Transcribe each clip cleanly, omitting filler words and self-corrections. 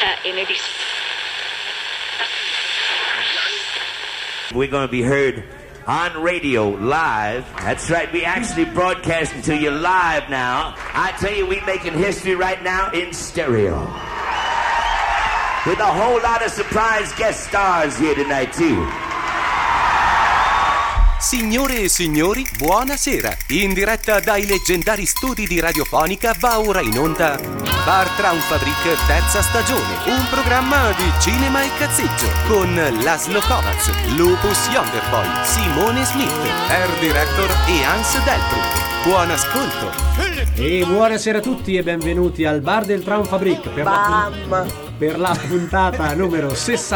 We're going to be heard on radio live. That's right, we actually broadcasting to you live now. I tell you, we're making history right now in stereo. With a whole lot of surprise guest stars here tonight too. Signore e signori, buonasera. In diretta dai leggendari studi di Radiofonica va ora in onda Bar Traumfabrik terza stagione, un programma di cinema e cazzeggio con Laszlo Kovacs, Lupus Yonderboy, Simone Smith, Air Director e Hans Delbrück. Buon ascolto. E buonasera a tutti e benvenuti al Bar del Traumfabrik per la puntata numero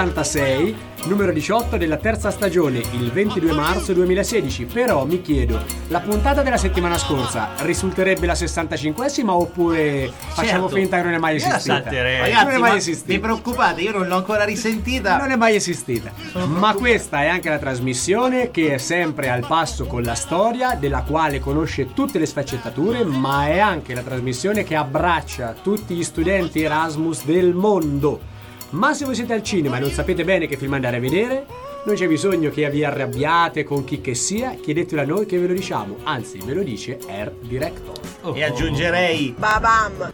66, numero 18 della terza stagione, il 22 marzo 2016. Però mi chiedo, la puntata della settimana scorsa risulterebbe la 65esima oppure facciamo finta che non è mai esistita? Ragazzi, non è mai esistita. Vi preoccupate, io non l'ho ancora risentita. Non è mai esistita. Ma questa è anche la trasmissione che è sempre al passo con la storia, della quale conosce tutte le sfaccettature, ma è anche la trasmissione che abbraccia tutti gli studenti Erasmus del mondo. Ma se voi siete al cinema e non sapete bene che film andare a vedere, non c'è bisogno che vi arrabbiate con chi che sia, chiedetelo a noi che ve lo diciamo, anzi ve lo dice Air Director. E aggiungerei Babam.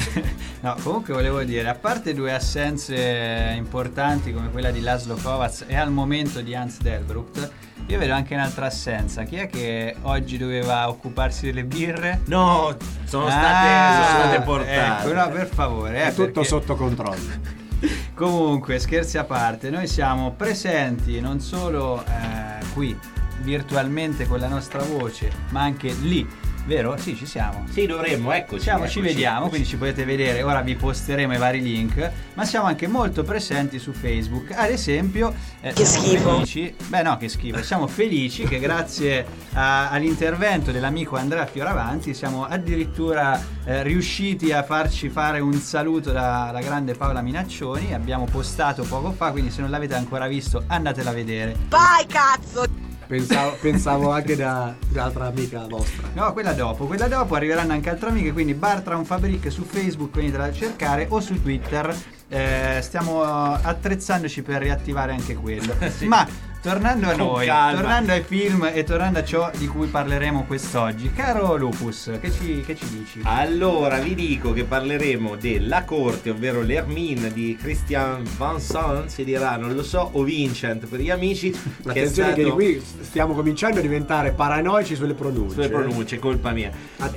No, comunque volevo dire, a parte due assenze importanti come quella di Laszlo Kovacs e al momento di Hans Delbrück, io vedo anche un'altra assenza. Chi è che oggi doveva occuparsi delle birre? no, sono state portate. Ecco, no, per favore, È tutto perché... sotto controllo. Comunque, scherzi a parte, noi siamo presenti non solo qui virtualmente con la nostra voce, ma anche lì. Vero? Sì, ci siamo. Sì, dovremmo, eccoci. Ci vediamo, quindi ci potete vedere. Ora vi posteremo i vari link. Ma siamo anche molto presenti su Facebook. Ad esempio, Che schifo. Felici, beh no, che schifo. Siamo felici che grazie all'intervento dell'amico Andrea Fioravanti siamo addirittura riusciti a farci fare un saluto dalla grande Paola Minaccioni. Abbiamo postato poco fa, quindi se non l'avete ancora visto andatela a vedere. Vai cazzo. Pensavo anche da un'altra amica vostra. No, quella dopo arriveranno anche altre amiche, quindi Bar Traumfabrik su Facebook, venitela a cercare, o su Twitter. Stiamo attrezzandoci per riattivare anche quello. Sì. Ma tornando a noi, tornando ai film e tornando a ciò di cui parleremo quest'oggi, caro Lupus, che ci dici? Allora, vi dico che parleremo della corte, ovvero l'Hermine di Christian Vincent, si dirà, non lo so, o Vincent per gli amici. Attenzione che di qui stiamo cominciando a diventare paranoici sulle pronunce. Sulle pronunce, colpa mia.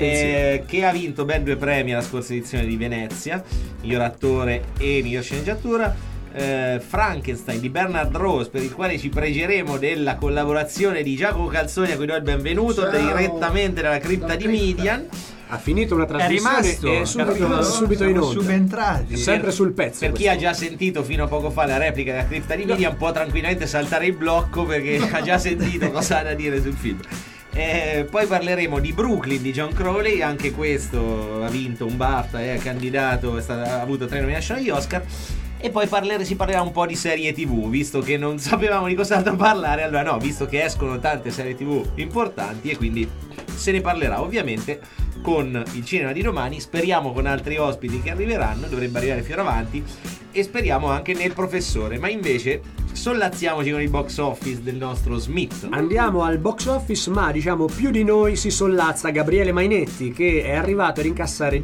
Che ha vinto ben 2 premi alla scorsa edizione di Venezia, miglior attore e miglior sceneggiatura. Frankenstein di Bernard Rose, per il quale ci pregheremo della collaborazione di Giacomo Calzoni, a cui do il benvenuto. Ciao. Direttamente dalla cripta di Midian. Ha finito una trasmissione e subito in onda. Subentrati. Sempre sul pezzo. Per chi ha già sentito fino a poco fa la replica della cripta di Midian può tranquillamente saltare il blocco, perché ha già sentito cosa ha da dire sul film. Poi parleremo di Brooklyn di John Crowley, anche questo ha vinto un BAFTA, è candidato, ha avuto 3 nomination agli Oscar. E poi si parlerà un po' di serie TV, visto che non sapevamo di cos'altro parlare. Allora no, visto che escono tante serie TV importanti, e quindi se ne parlerà ovviamente con il cinema di domani. Speriamo con altri ospiti che arriveranno, dovrebbe arrivare Fioravanti, e speriamo anche nel professore. Ma invece sollazziamoci con il box office del nostro Smith. Andiamo al box office, ma diciamo più di noi si sollazza Gabriele Mainetti, che è arrivato ad incassare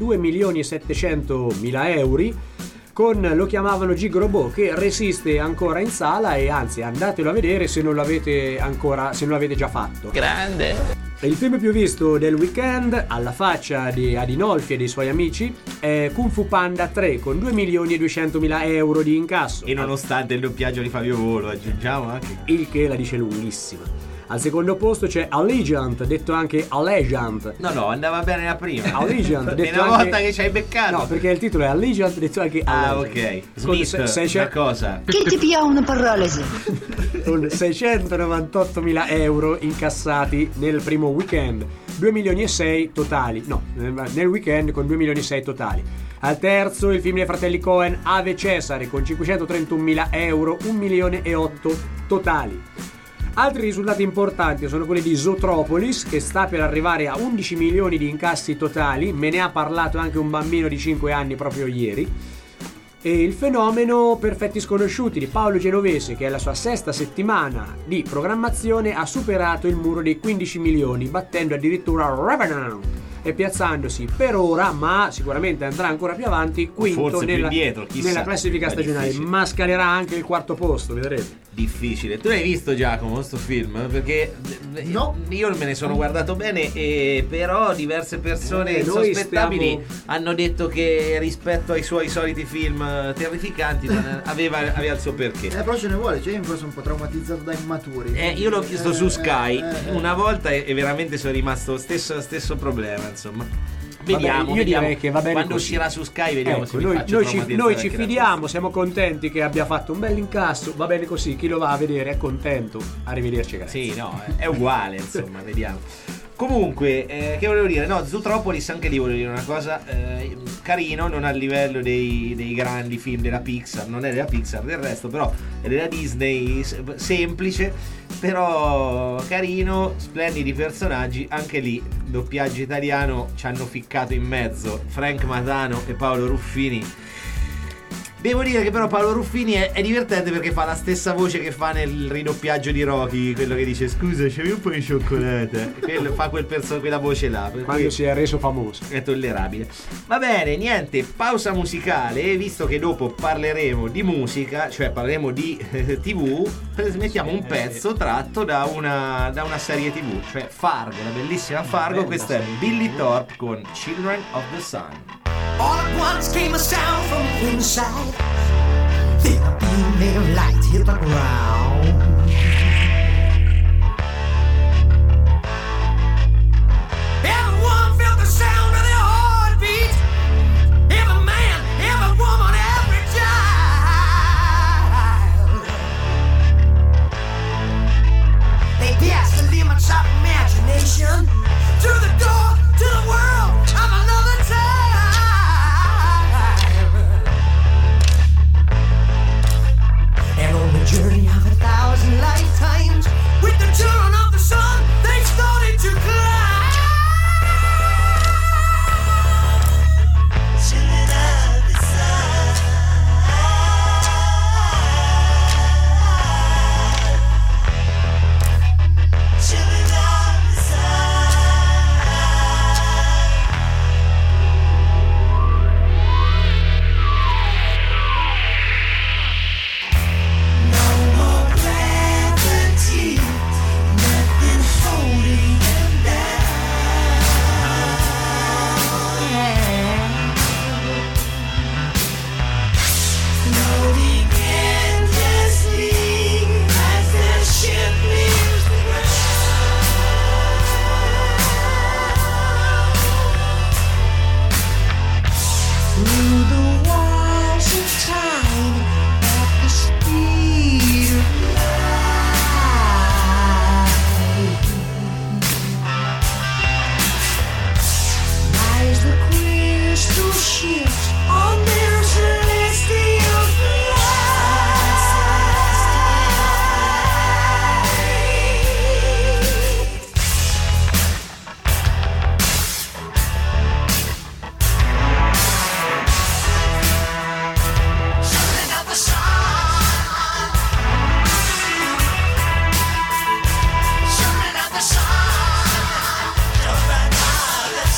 2.700.000 euro con Lo chiamavano Gigo Robot, che resiste ancora in sala, e anzi andatelo a vedere se non l'avete già fatto. Grande. Il film più visto del weekend, alla faccia di Adinolfi e dei suoi amici, è Kung Fu Panda 3 con 2.200.000 euro di incasso. E nonostante il doppiaggio di Fabio Volo, aggiungiamo anche. Il che la dice lunghissima. Al secondo posto c'è Allegiant, detto anche Allegiant. No, andava bene la prima. Allegiant, detto una anche... volta che ci hai beccato. No, perché il titolo è Allegiant, detto anche Allegiant. Ok. Smith, una cosa. Che ti pia una paralisi? Con 698.000 euro incassati nel primo weekend. 2 milioni e 6 totali. No, nel weekend con 2 milioni e 6 totali. Al terzo il film dei fratelli Coen, Ave Cesare, con 531.000 euro, 1 milione e 8 totali. Altri risultati importanti sono quelli di Zootropolis, che sta per arrivare a 11 milioni di incassi totali. Me ne ha parlato anche un bambino di 5 anni proprio ieri. E il fenomeno Perfetti Sconosciuti di Paolo Genovese, che è la sua 6ª settimana di programmazione, ha superato il muro dei 15 milioni, battendo addirittura Revenant e piazzandosi per ora, ma sicuramente andrà ancora più avanti, quinto forse più nella, indietro, chissà. nella classifica È stagionale, difficile. ma scalerà anche il 4º posto, vedrete. Difficile. Tu l'hai visto, Giacomo, questo film? Perché No. io me ne sono guardato bene, però diverse persone noi insospettabili stiamo- hanno detto che rispetto ai suoi soliti film terrificanti aveva il suo perché. Però ce ne vuole, cioè io forse un po' traumatizzato da immaturi. Io l'ho visto su Sky una volta e veramente sono rimasto stesso problema, insomma. Vediamo, io vediamo. direi che va bene quando così. uscirà su Sky vediamo se Ecco, mi noi faccio ci traumatizzare anche da fidiamo, siamo contenti che abbia fatto un bel incasso, va bene così, chi lo va a vedere è contento. Arrivederci, grazie. Sì, no, è uguale, insomma, vediamo. Comunque, che volevo dire? No, Zootropolis, anche lì volevo dire una cosa, carino, non al livello dei grandi film della Pixar, non è della Pixar del resto, però è della Disney, semplice, però carino, splendidi personaggi, anche lì, doppiaggio italiano, ci hanno ficcato in mezzo Frank Matano e Paolo Ruffini. Devo dire che però Paolo Ruffini è divertente perché fa la stessa voce che fa nel ridoppiaggio di Rocky, quello che dice scusa c'è un po' di cioccolata, fa quella voce là, per Quando cui si è reso famoso. è tollerabile. Va bene, niente, pausa musicale, visto che dopo parleremo di musica, cioè parleremo di TV, mettiamo un pezzo tratto da una serie TV, cioè Fargo, la bellissima Fargo. Questa è Billy Thorpe con Children of the Sun. All at once came a sound from inside. Then a beam of light hit the ground. Everyone felt the sound of their heartbeat. Every man, every woman, every child. They passed the limits of imagination to the door to the world of another time. And on the journey of 1,000 lifetimes, with the children of the sun, they started to climb. Children of the sun. Children of the sun. No more gravity, nothing holding them down. Floating endlessly as their ship leaves the ground. Through the walls of time, at the speed of light, rise the crystal ships on their celestial flight. Children of the sun. Children of the sun. Children of the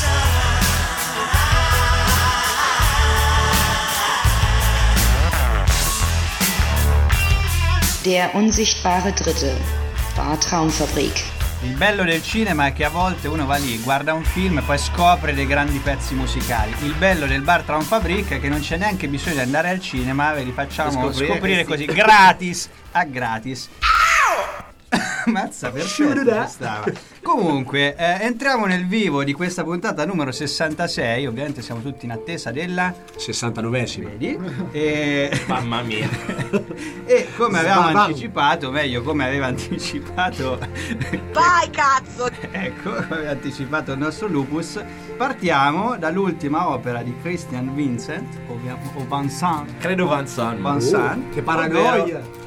sun. Der unsichtbare Dritte. Bar Traumfabrik. Il bello del cinema è che a volte uno va lì, guarda un film e poi scopre dei grandi pezzi musicali. Il bello del Bar Traumfabrik è che non c'è neanche bisogno di andare al cinema, ve li facciamo scoprire così, gratis, a gratis. Mazza, perfetto ci stava. Comunque, entriamo nel vivo di questa puntata numero 66. Ovviamente siamo tutti in attesa della 69esima. vedi? E Mamma mia. e come avevamo Sbam. anticipato, meglio come aveva anticipato Vai cazzo! ecco, come aveva anticipato il nostro Lupus, partiamo dall'ultima opera di Christian Vincent o Vincent. Credo Van San. Vincent, Che paranoia!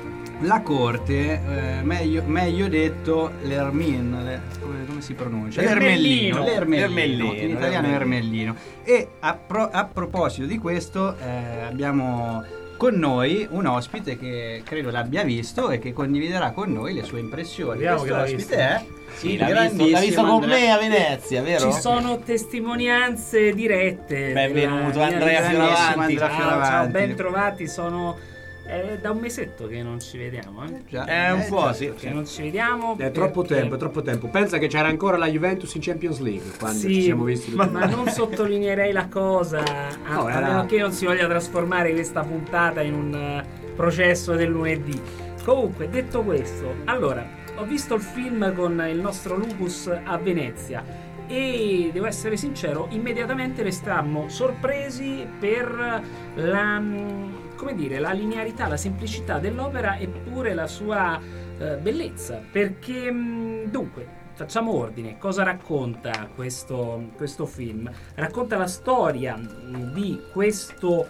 la corte, meglio detto l'Ermin, come si pronuncia? L'Ermellino. In italiano Ermellino. E a proposito di questo abbiamo con noi un ospite che credo l'abbia visto e che condividerà con noi le sue impressioni. Vediamo Questo che l'ha ospite visto. è Sì, l'ha visto con me a Venezia, vero? Ci sono testimonianze dirette. Benvenuto della mia Andrea vita. Fioravanti. Ciao, ben trovati. Sono da un mesetto che non ci vediamo. Un po', sì. Che non ci vediamo. È troppo tempo. Pensa che c'era ancora la Juventus in Champions League quando Sì, ci siamo visti. ma non sottolineerei la cosa, a meno che non si voglia trasformare questa puntata in un processo del lunedì. Comunque, detto questo, allora, ho visto il film con il nostro Lupus a Venezia e devo essere sincero, immediatamente restammo sorpresi per la linearità, la semplicità dell'opera, eppure la sua bellezza, perché dunque facciamo ordine. Cosa racconta questo film? Racconta la storia di questo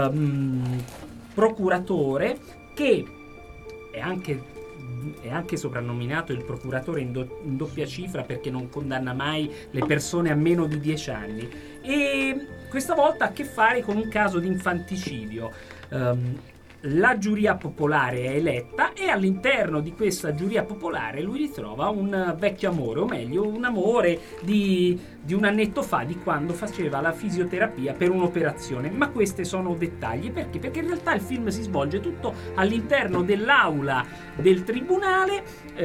procuratore che è anche soprannominato il procuratore in doppia cifra, perché non condanna mai le persone a meno di 10 anni, e questa volta ha a che fare con un caso di infanticidio. La giuria popolare è eletta e all'interno di questa giuria popolare lui ritrova un vecchio amore, o meglio un amore di un annetto fa, di quando faceva la fisioterapia per un'operazione. Ma questi sono dettagli, perché in realtà il film si svolge tutto all'interno dell'aula del tribunale.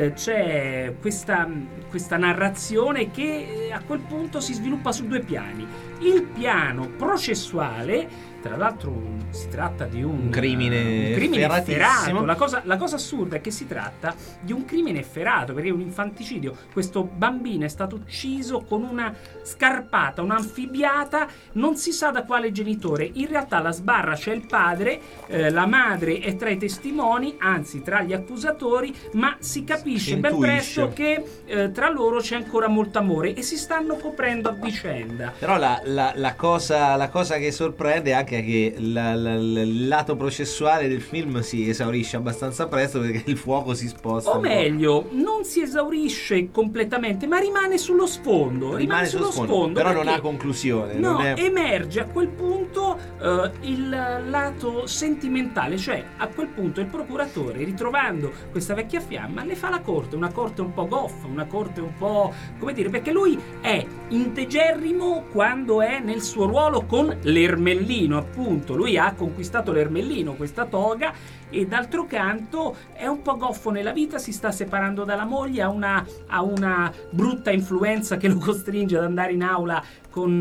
C'è questa narrazione che a quel punto si sviluppa su due piani: il piano processuale. Tra l'altro si tratta di un crimine efferato. La cosa assurda è che si tratta di un crimine efferato, perché è un infanticidio. Questo bambino è stato ucciso con una scarpata, un'anfibiata, non si sa da quale genitore. In realtà la sbarra c'è il padre, la madre è tra i testimoni, anzi tra gli accusatori, ma si capisce ben presto che tra loro c'è ancora molto amore e si stanno coprendo a vicenda. Però la cosa che sorprende è anche che il lato processuale del film si esaurisce abbastanza presto, perché il fuoco si sposta. O meglio, non si esaurisce completamente, ma rimane sullo sfondo. Rimane sullo sfondo, però non ha conclusione. No, non è... emerge a quel punto il lato sentimentale, cioè a quel punto il procuratore, ritrovando questa vecchia fiamma, le fa la corte, una corte un po' goffa, una corte un po', come dire, perché lui è integerrimo quando è nel suo ruolo con l'Ermellino, appunto. Lui ha conquistato l'Ermellino, questa toga, e d'altro canto è un po' goffo nella vita, si sta separando dalla moglie, ha una brutta influenza che lo costringe ad andare in aula con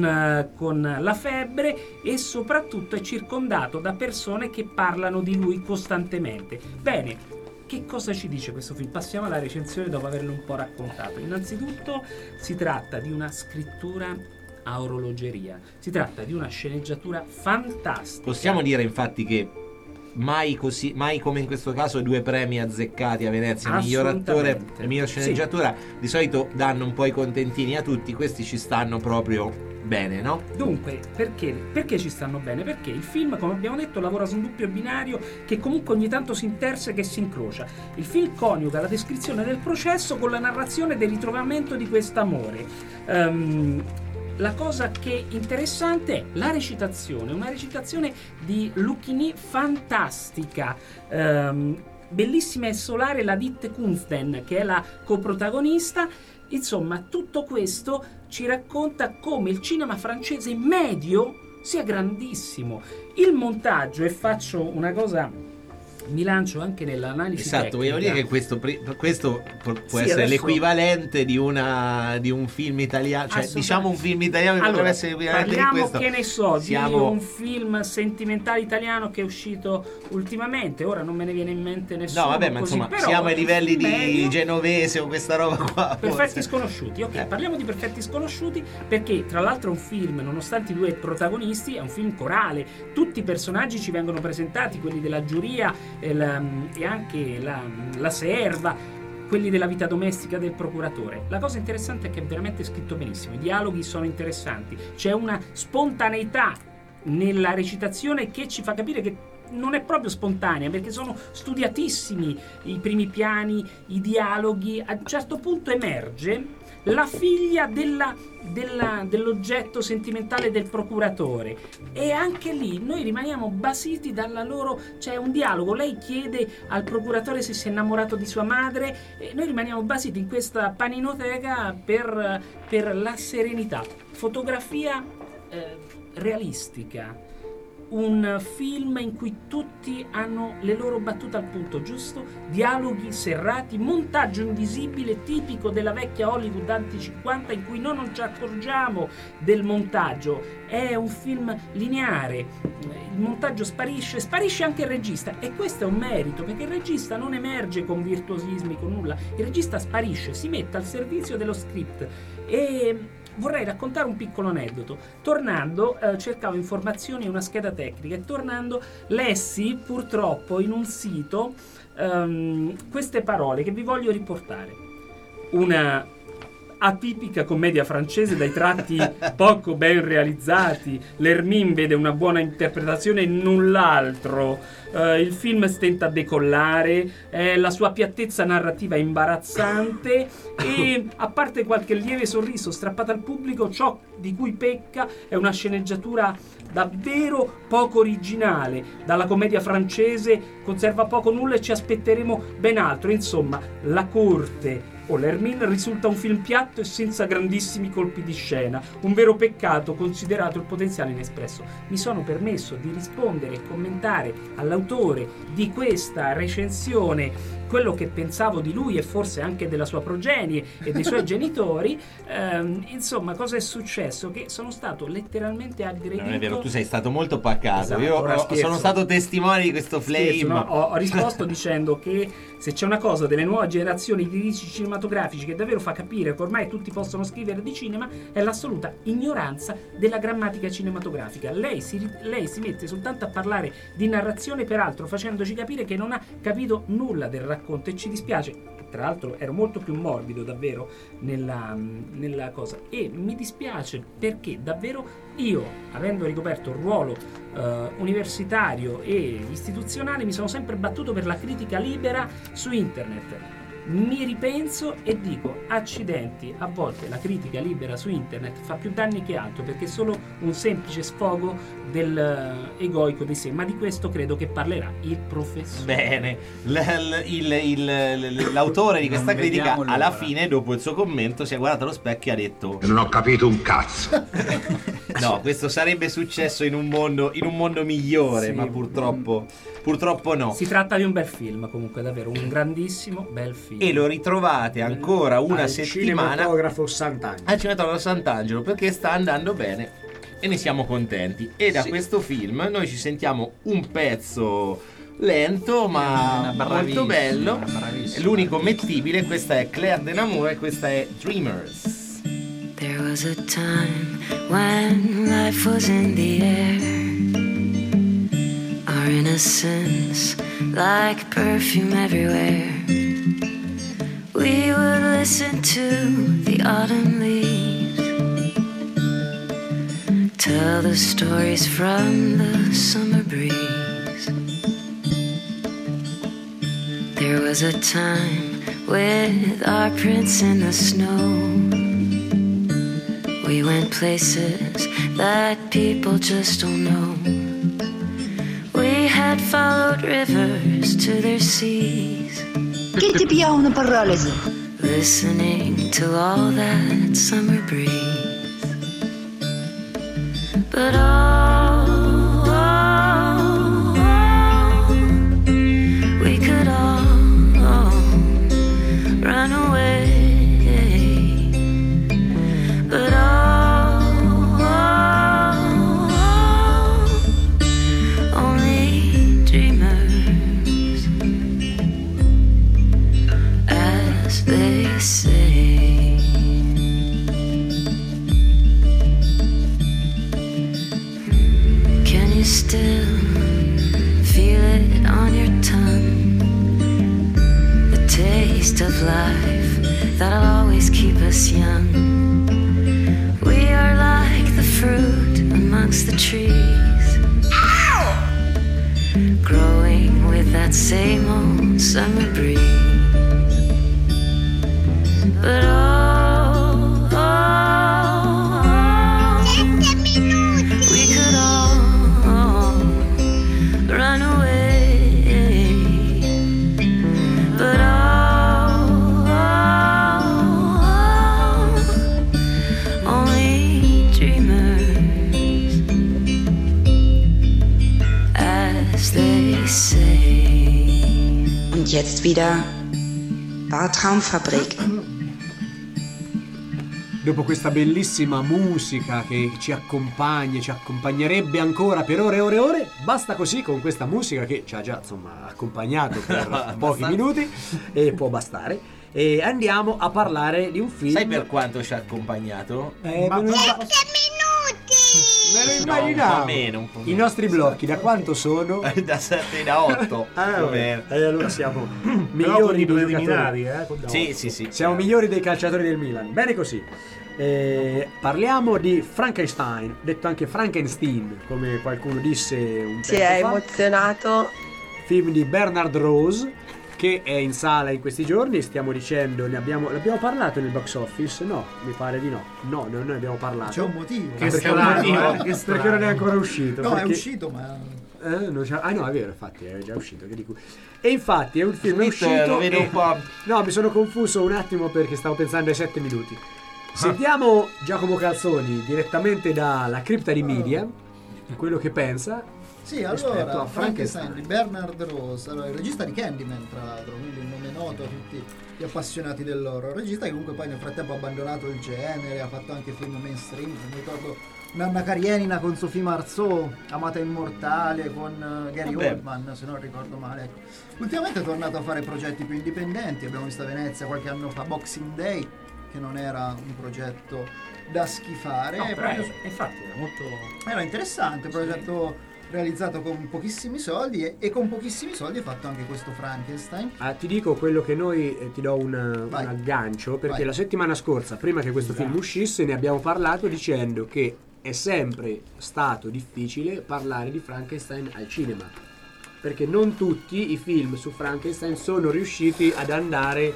la febbre, e soprattutto è circondato da persone che parlano di lui costantemente. Bene, che cosa ci dice questo film? Passiamo alla recensione dopo averlo un po' raccontato. Innanzitutto si tratta di una scrittura a orologeria, si tratta di una sceneggiatura fantastica. Possiamo dire infatti che mai come in questo caso 2 premi azzeccati a Venezia, miglior attore e miglior sceneggiatura, sì. Di solito danno un po' i contentini a tutti, questi ci stanno proprio bene, no? Dunque, perché ci stanno bene? Perché il film, come abbiamo detto, lavora su un doppio binario che comunque ogni tanto si interseca e si incrocia. Il film coniuga la descrizione del processo con la narrazione del ritrovamento di quest'amore. La cosa che è interessante è la recitazione, una recitazione di Lucchini fantastica. Bellissima e solare la Witte Kunsten, che è la coprotagonista. Insomma, tutto questo ci racconta come il cinema francese medio sia grandissimo. Il montaggio, e faccio una cosa, mi lancio anche nell'analisi esatto, tecnica. voglio dire che questo può essere l'equivalente di un film italiano, cioè diciamo un film italiano che potrebbe essere l'equivalente di questo. Parliamo, che ne so, di un film sentimentale italiano che è uscito ultimamente, ora non me ne viene in mente nessuno. No, vabbè, ma così, insomma, però siamo ai livelli di Genovese o questa roba qua. Perfetti Sconosciuti, ok, parliamo di Perfetti Sconosciuti, perché tra l'altro è un film, nonostante i 2 protagonisti, è un film corale, tutti i personaggi ci vengono presentati, quelli della giuria e anche la serva, quelli della vita domestica del procuratore. La cosa interessante è che è veramente scritto benissimo, i dialoghi sono interessanti, c'è una spontaneità nella recitazione che ci fa capire che non è proprio spontanea, perché sono studiatissimi i primi piani, i dialoghi. A un certo punto emerge la figlia dell'oggetto sentimentale del procuratore, e anche lì noi rimaniamo basiti dalla loro... C'è un dialogo, lei chiede al procuratore se si è innamorato di sua madre, e noi rimaniamo basiti in questa paninoteca per la serenità. Fotografia realistica, un film in cui tutti hanno le loro battute al punto giusto, dialoghi serrati, montaggio invisibile tipico della vecchia Hollywood anni 50, in cui noi non ci accorgiamo del montaggio. È un film lineare, il montaggio sparisce anche il regista, e questo è un merito, perché il regista non emerge con virtuosismi, con nulla. Il regista sparisce, si mette al servizio dello script. E vorrei raccontare un piccolo aneddoto. Tornando, cercavo informazioni e una scheda tecnica, e tornando lessi purtroppo in un sito queste parole che vi voglio riportare. Una atipica commedia francese dai tratti poco ben realizzati. L'Hermine vede una buona interpretazione e null'altro. Il film stenta a decollare, la sua piattezza narrativa è imbarazzante, e a parte qualche lieve sorriso strappato al pubblico, ciò di cui pecca è una sceneggiatura davvero poco originale. Dalla commedia francese conserva poco nulla e ci aspetteremo ben altro. Insomma, La Corte o l'Hermine risulta un film piatto e senza grandissimi colpi di scena, un vero peccato considerato il potenziale inespresso. Mi sono permesso di rispondere e commentare all'autore di questa recensione quello che pensavo di lui, e forse anche della sua progenie e dei suoi genitori. Insomma, cosa è successo? Che sono stato letteralmente aggredito. Non è vero, tu sei stato molto pacato. Esatto, io sono stato testimone di questo flame. Scherzo, no? Ho risposto dicendo che se c'è una cosa delle nuove generazioni di critici cinematografici che davvero fa capire che ormai tutti possono scrivere di cinema, è l'assoluta ignoranza della grammatica cinematografica. Lei si mette soltanto a parlare di narrazione, peraltro facendoci capire che non ha capito nulla del racconto, e ci dispiace. Tra l'altro ero molto più morbido davvero nella cosa, e mi dispiace perché davvero io, avendo ricoperto il ruolo universitario e istituzionale, mi sono sempre battuto per la critica libera su internet. Mi ripenso e dico: accidenti, a volte la critica libera su internet fa più danni che altro, perché è solo un semplice sfogo del egoico di sé. Ma di questo credo che parlerà il professore. Bene, l'autore di questa critica alla fine, dopo il suo commento, si è guardato allo specchio e ha detto: non ho capito un cazzo. No, questo sarebbe successo in un mondo migliore, sì, ma purtroppo no. Si tratta di un bel film, comunque, davvero un grandissimo bel film. E lo ritrovate ancora una settimana Cinematografo Sant'Angelo. al Cinematografo Sant'Angelo, perché sta andando bene e ne siamo contenti. E da questo film noi ci sentiamo un pezzo lento ma molto bello, l'unico mettibile. Questa è Claire de Namur e questa è Dreamers. There was a time when life was in the air, our innocence like perfume everywhere. We would listen to the autumn leaves, tell the stories from the summer breeze. There was a time with our prints in the snow. We went places that people just don't know. We had followed rivers to their seas. Che ti pia una parola? Listening to all that summer breeze. But we could all run away. But only dreamers, as they say. Can you still feel it on your tongue? The taste of life that'll always keep us young. We are like the fruit amongst the trees. Ow! that same old summer breeze. But we could all run away. But only dreamers, as they say. Und jetzt wieder Traumfabrik. Dopo questa bellissima musica che ci accompagna, ci accompagnerebbe ancora per ore e ore e ore, basta così con questa musica che ci ha già insomma accompagnato per pochi minuti e può bastare. E andiamo a parlare di un film. Sai per quanto ci ha accompagnato? Me lo immaginavo. Meno, un po' I nostri blocchi da quanto sono? Da 7 da 8. Allora siamo Però migliori con i preliminari. Sì. Siamo migliori dei calciatori del Milan. Bene così. Parliamo di Frankenstein, detto anche Frankenstein, come qualcuno disse un tempo fa. Emozionato. Film di Bernard Rose, che è in sala in questi giorni. Stiamo dicendo, l'abbiamo parlato nel box office? No, mi pare di no. No, non ne abbiamo parlato. C'è un motivo. Perché non è ancora uscito. No, perché... è uscito, ma... no, è vero, infatti è già uscito. Che dico. E infatti è un film Smith, uscito. lo vedo un po'. No, mi sono confuso un attimo perché stavo pensando ai 7 minuti. Sentiamo Giacomo Calzoni direttamente dalla cripta di media, quello che pensa. Sì, allora, Frankenstein di Bernard Rose, allora, il regista di Candyman, tra l'altro, quindi un nome noto a tutti gli appassionati dell'horror. Regista che comunque poi nel frattempo ha abbandonato il genere, ha fatto anche film mainstream, mi ricordo Nanna Karenina con Sophie Marceau, Amata Immortale con Gary Oldman, se non ricordo male. Ecco. Ultimamente è tornato a fare progetti più indipendenti, abbiamo visto a Venezia qualche anno fa Boxing Day, che non era un progetto da schifare. No, infatti era molto... Era interessante, un progetto realizzato con pochissimi soldi e con pochissimi soldi ha fatto anche questo Frankenstein. Ti dico quello che noi ti do un aggancio, perché la settimana scorsa, prima che questo film uscisse, ne abbiamo parlato dicendo che è sempre stato difficile parlare di Frankenstein al cinema, perché non tutti i film su Frankenstein sono riusciti ad andare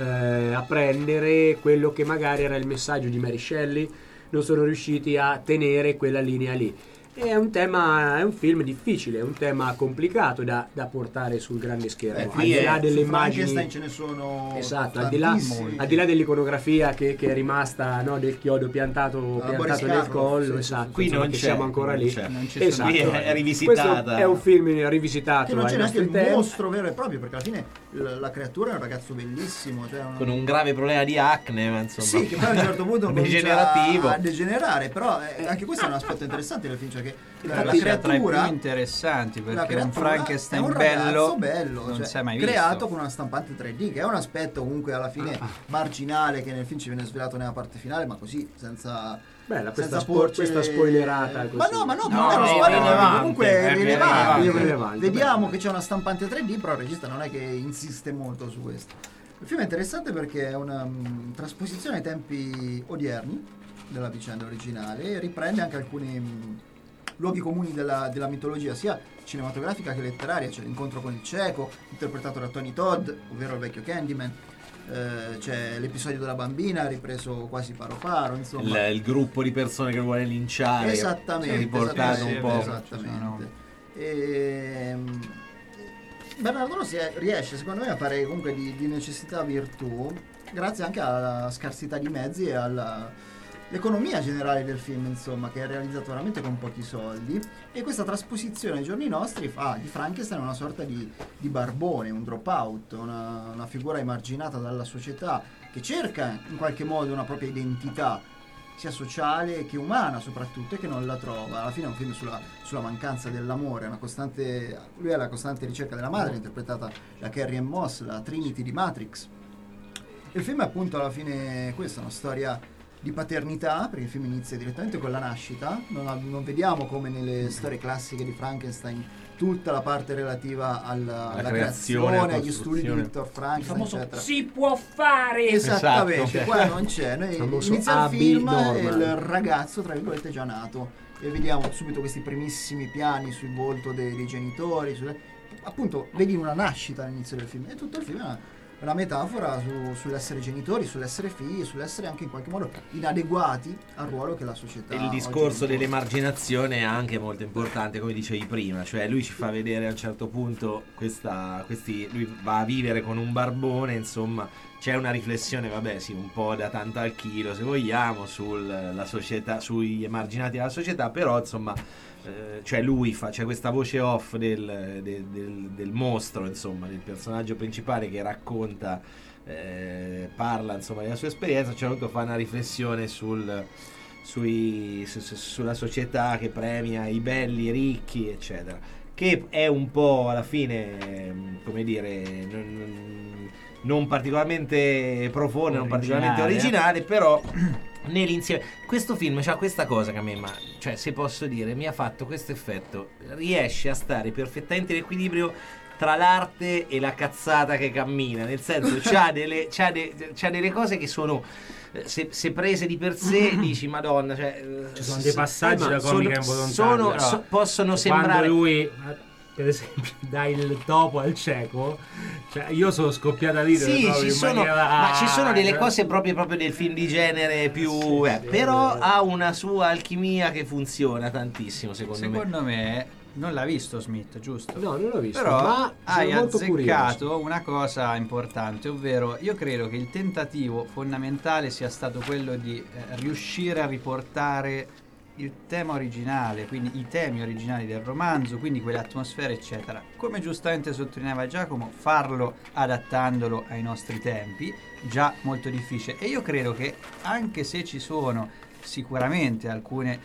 a prendere quello che magari era il messaggio di Mary Shelley, non sono riusciti a tenere quella linea lì. È un film difficile, è un tema complicato da portare sul grande schermo. Al di là delle immagini, Frankenstein ce ne sono. Esatto, al di là dell'iconografia che è rimasta, no, del chiodo piantato nel collo, esatto. Qui non c'è, siamo ancora lì. Esatto. Qui è rivisitata. Questo è un film rivisitato. Che non c'è neanche il mostro vero e proprio, perché alla fine la creatura è un ragazzo bellissimo, cioè con un grave problema di acne, ma insomma. Sì, che poi a un certo punto degenerativo. A degenerare, però anche questo è un aspetto interessante del film, cioè che la creatura tra i più creatura interessanti, perché un è Frankenstein un ragazzo bello non cioè, si è mai creato visto. con una stampante 3D, che è un aspetto comunque alla fine marginale, che nel film ci viene svelato nella parte finale, ma così senza questa spoilerata così. ma non è uno spoiler, comunque è rilevante. Vediamo bello. che c'è una stampante 3D, però il regista non è che insiste molto su questo. Il film è interessante perché è una trasposizione ai tempi odierni della vicenda originale e riprende anche alcuni luoghi comuni della mitologia, sia cinematografica che letteraria. C'è l'incontro con il cieco, interpretato da Tony Todd, ovvero il vecchio Candyman. C'è l'episodio della bambina ripreso quasi paro paro, insomma. Il gruppo di persone che vuole linciare, esattamente, riportato un po'. Esattamente. Bernardo Rossi riesce secondo me a fare comunque di necessità virtù, grazie anche alla scarsità di mezzi e all'economia generale del film, insomma, che è realizzato veramente con pochi soldi. E questa trasposizione ai giorni nostri fa di Frankenstein una sorta di barbone, un dropout, una figura emarginata dalla società, che cerca in qualche modo una propria identità sia sociale che umana soprattutto, e che non la trova. Alla fine è un film sulla mancanza dell'amore, lui è la costante ricerca della madre, interpretata da Carrie Ann Moss, la Trinity di Matrix. Il film è appunto alla fine questa, una storia di paternità, perché il film inizia direttamente con la nascita, non vediamo come nelle storie classiche di Frankenstein tutta la parte relativa alla creazione, agli studi di Victor Frankenstein, eccetera. Si può fare! Esattamente, esatto. Qua non c'è. Inizia il film e il ragazzo, tra virgolette, è già nato, e vediamo subito questi primissimi piani sul volto dei genitori, appunto vedi una nascita all'inizio del film, e tutto il film è una metafora sull'essere genitori, sull'essere figli, sull'essere anche in qualche modo inadeguati al ruolo che la società. Il discorso dell'emarginazione è anche molto importante, come dicevi prima, cioè lui ci fa vedere a un certo punto lui va a vivere con un barbone, insomma c'è una riflessione, vabbè sì, un po' da tanto al chilo se vogliamo, sulla società, sui emarginati della società, però insomma cioè lui c'è questa voce off del mostro, insomma, del personaggio principale che racconta, parla insomma della sua esperienza, a un certo punto fa una riflessione sulla società che premia i belli, i ricchi, eccetera, che è un po' alla fine, come dire, non particolarmente profondo, non particolarmente originale, però nell'insieme questo film c'ha questa cosa che a me, cioè, se posso dire, mi ha fatto questo effetto: riesce a stare perfettamente in equilibrio tra l'arte e la cazzata che cammina, nel senso c'ha delle cose che sono, se prese di per sé dici madonna, cioè ci sono dei passaggi da comica involontaria, possono sembrare, quando lui per esempio dà il topo al cieco, cioè io sono scoppiata a ridere. Sì, ma ci sono delle cose proprio del film di genere più però ha una sua alchimia che funziona tantissimo, secondo me non l'ha visto Smith, giusto? No, non l'ho visto, però ma hai azzeccato curioso. una cosa importante, ovvero io credo che il tentativo fondamentale sia stato quello di riuscire a riportare il tema originale, quindi i temi originali del romanzo, quindi quelle atmosfere eccetera, come giustamente sottolineava Giacomo, farlo adattandolo ai nostri tempi, già molto difficile. E io credo che anche se ci sono sicuramente alcuni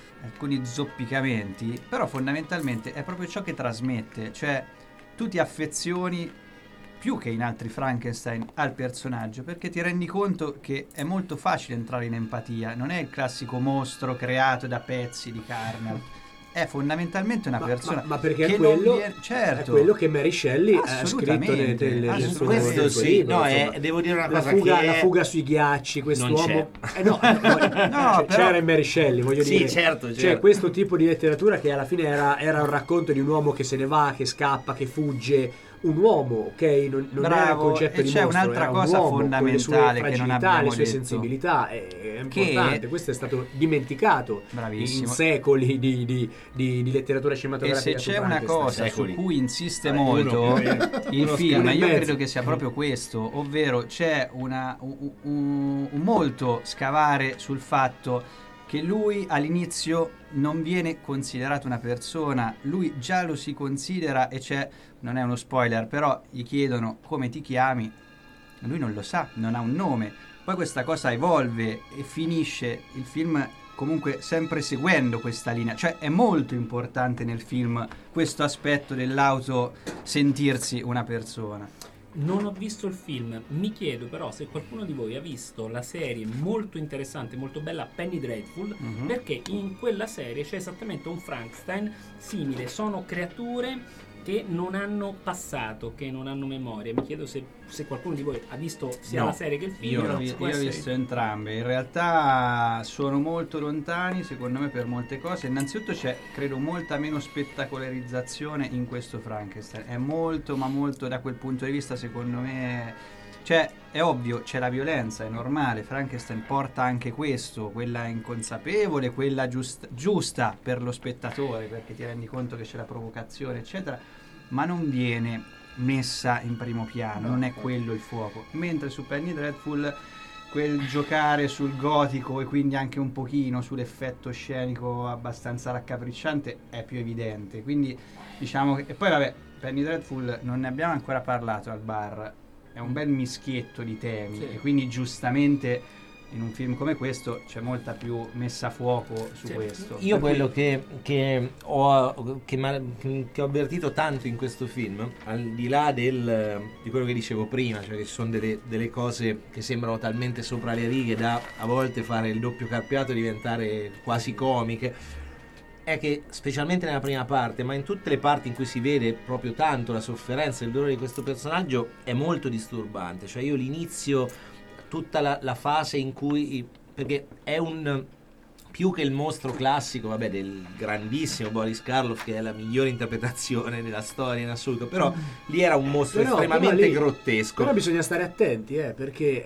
zoppicamenti, però fondamentalmente è proprio ciò che trasmette, cioè tu ti affezioni più che in altri Frankenstein al personaggio, perché ti rendi conto che è molto facile entrare in empatia, non è il classico mostro creato da pezzi di carne, è fondamentalmente una persona ma perché che è quello, non viene, certo, è quello che Mary Shelley ha scritto nel suo libro, devo dire una cosa, la fuga sui ghiacci, quest'uomo no, c'era però, in Mary Shelley, voglio dire, certo. C'è questo tipo di letteratura che alla fine era un racconto di un uomo che se ne va, che scappa, che fugge, un uomo, ok? Non era il concetto di c'è mostro, un'altra era un cosa uomo, fondamentale con le sue che non fragilità, abbiamo le sue detto, sensibilità, è importante. Questo è stato dimenticato bravissimo in secoli di letteratura cinematografica. E se c'è una cosa su cui insiste molto il film, io credo che sia proprio questo, ovvero c'è un molto scavare sul fatto che lui all'inizio non viene considerato una persona, lui già lo si considera, e non è uno spoiler, però gli chiedono come ti chiami, lui non lo sa, non ha un nome, poi questa cosa evolve e finisce il film comunque sempre seguendo questa linea, cioè è molto importante nel film questo aspetto dell'auto sentirsi una persona. Non ho visto il film, mi chiedo però se qualcuno di voi ha visto la serie molto interessante, molto bella, Penny Dreadful, perché in quella serie c'è esattamente un Frankenstein simile, sono creature che non hanno passato, che non hanno memoria. Mi chiedo se qualcuno di voi ha visto sia la serie che il film. Io ho visto entrambe, in realtà sono molto lontani secondo me per molte cose. Innanzitutto c'è, credo, molta meno spettacolarizzazione in questo Frankenstein, è molto, ma molto, da quel punto di vista secondo me, cioè è ovvio, c'è la violenza, è normale, Frankenstein porta anche questo, quella inconsapevole, quella giusta per lo spettatore, perché ti rendi conto che c'è la provocazione eccetera, ma non viene messa in primo piano, non è quello il fuoco. Mentre su Penny Dreadful quel giocare sul gotico e quindi anche un pochino sull'effetto scenico abbastanza raccapricciante è più evidente, quindi diciamo che, e poi vabbè, Penny Dreadful non ne abbiamo ancora parlato al bar, è un bel mischietto di temi, e quindi giustamente in un film come questo c'è molta più messa a fuoco su questo. Io quello che ho avvertito tanto in questo film, al di là di quello che dicevo prima, cioè che ci sono delle cose che sembrano talmente sopra le righe da a volte fare il doppio carpiato e diventare quasi comiche, è che specialmente nella prima parte, ma in tutte le parti in cui si vede proprio tanto la sofferenza e il dolore di questo personaggio, è molto disturbante. Cioè io l'inizio, tutta la fase in cui, perché è un più che il mostro classico, vabbè, del grandissimo Boris Karloff, che è la migliore interpretazione della storia in assoluto, però lì era un mostro estremamente grottesco. Però bisogna stare attenti, perché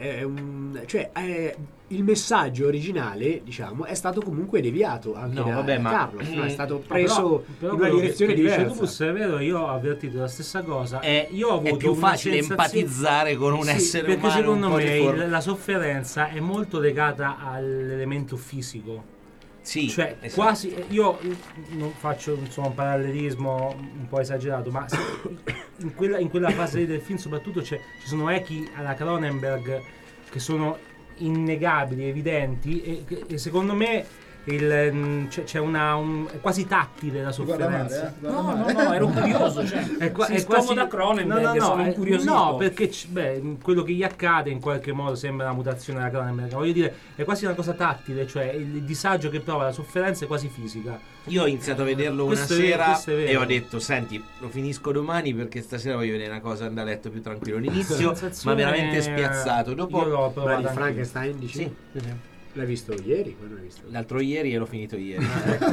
il messaggio originale, diciamo, è stato comunque deviato anche da Karloff, è stato preso in una direzione diversa. È vero, io ho avvertito la stessa cosa. Io ho avuto è più facile empatizzare con un essere perché umano. Perché secondo me la sofferenza è molto legata all'elemento fisico. Sì, cioè quasi, io non faccio un parallelismo un po' esagerato, ma in quella fase del film soprattutto ci sono echi alla Cronenberg che sono innegabili, evidenti, e secondo me c'è è quasi tattile la sofferenza. No, ero curioso, è quasi da Cronenberg, sono incuriosito. No, perché quello che gli accade in qualche modo sembra una mutazione della Cronenberg. Voglio dire, è quasi una cosa tattile, cioè il disagio che prova, la sofferenza è quasi fisica. Io ho iniziato a vederlo una sera e ho detto, senti, lo finisco domani perché stasera voglio vedere una cosa, andare a letto più tranquillo. L'inizio ma veramente spiazzato. Dopo io l'ho provato di Frankenstein, dici? Sì. L'hai visto ieri? L'altro ieri e l'ho finito ieri.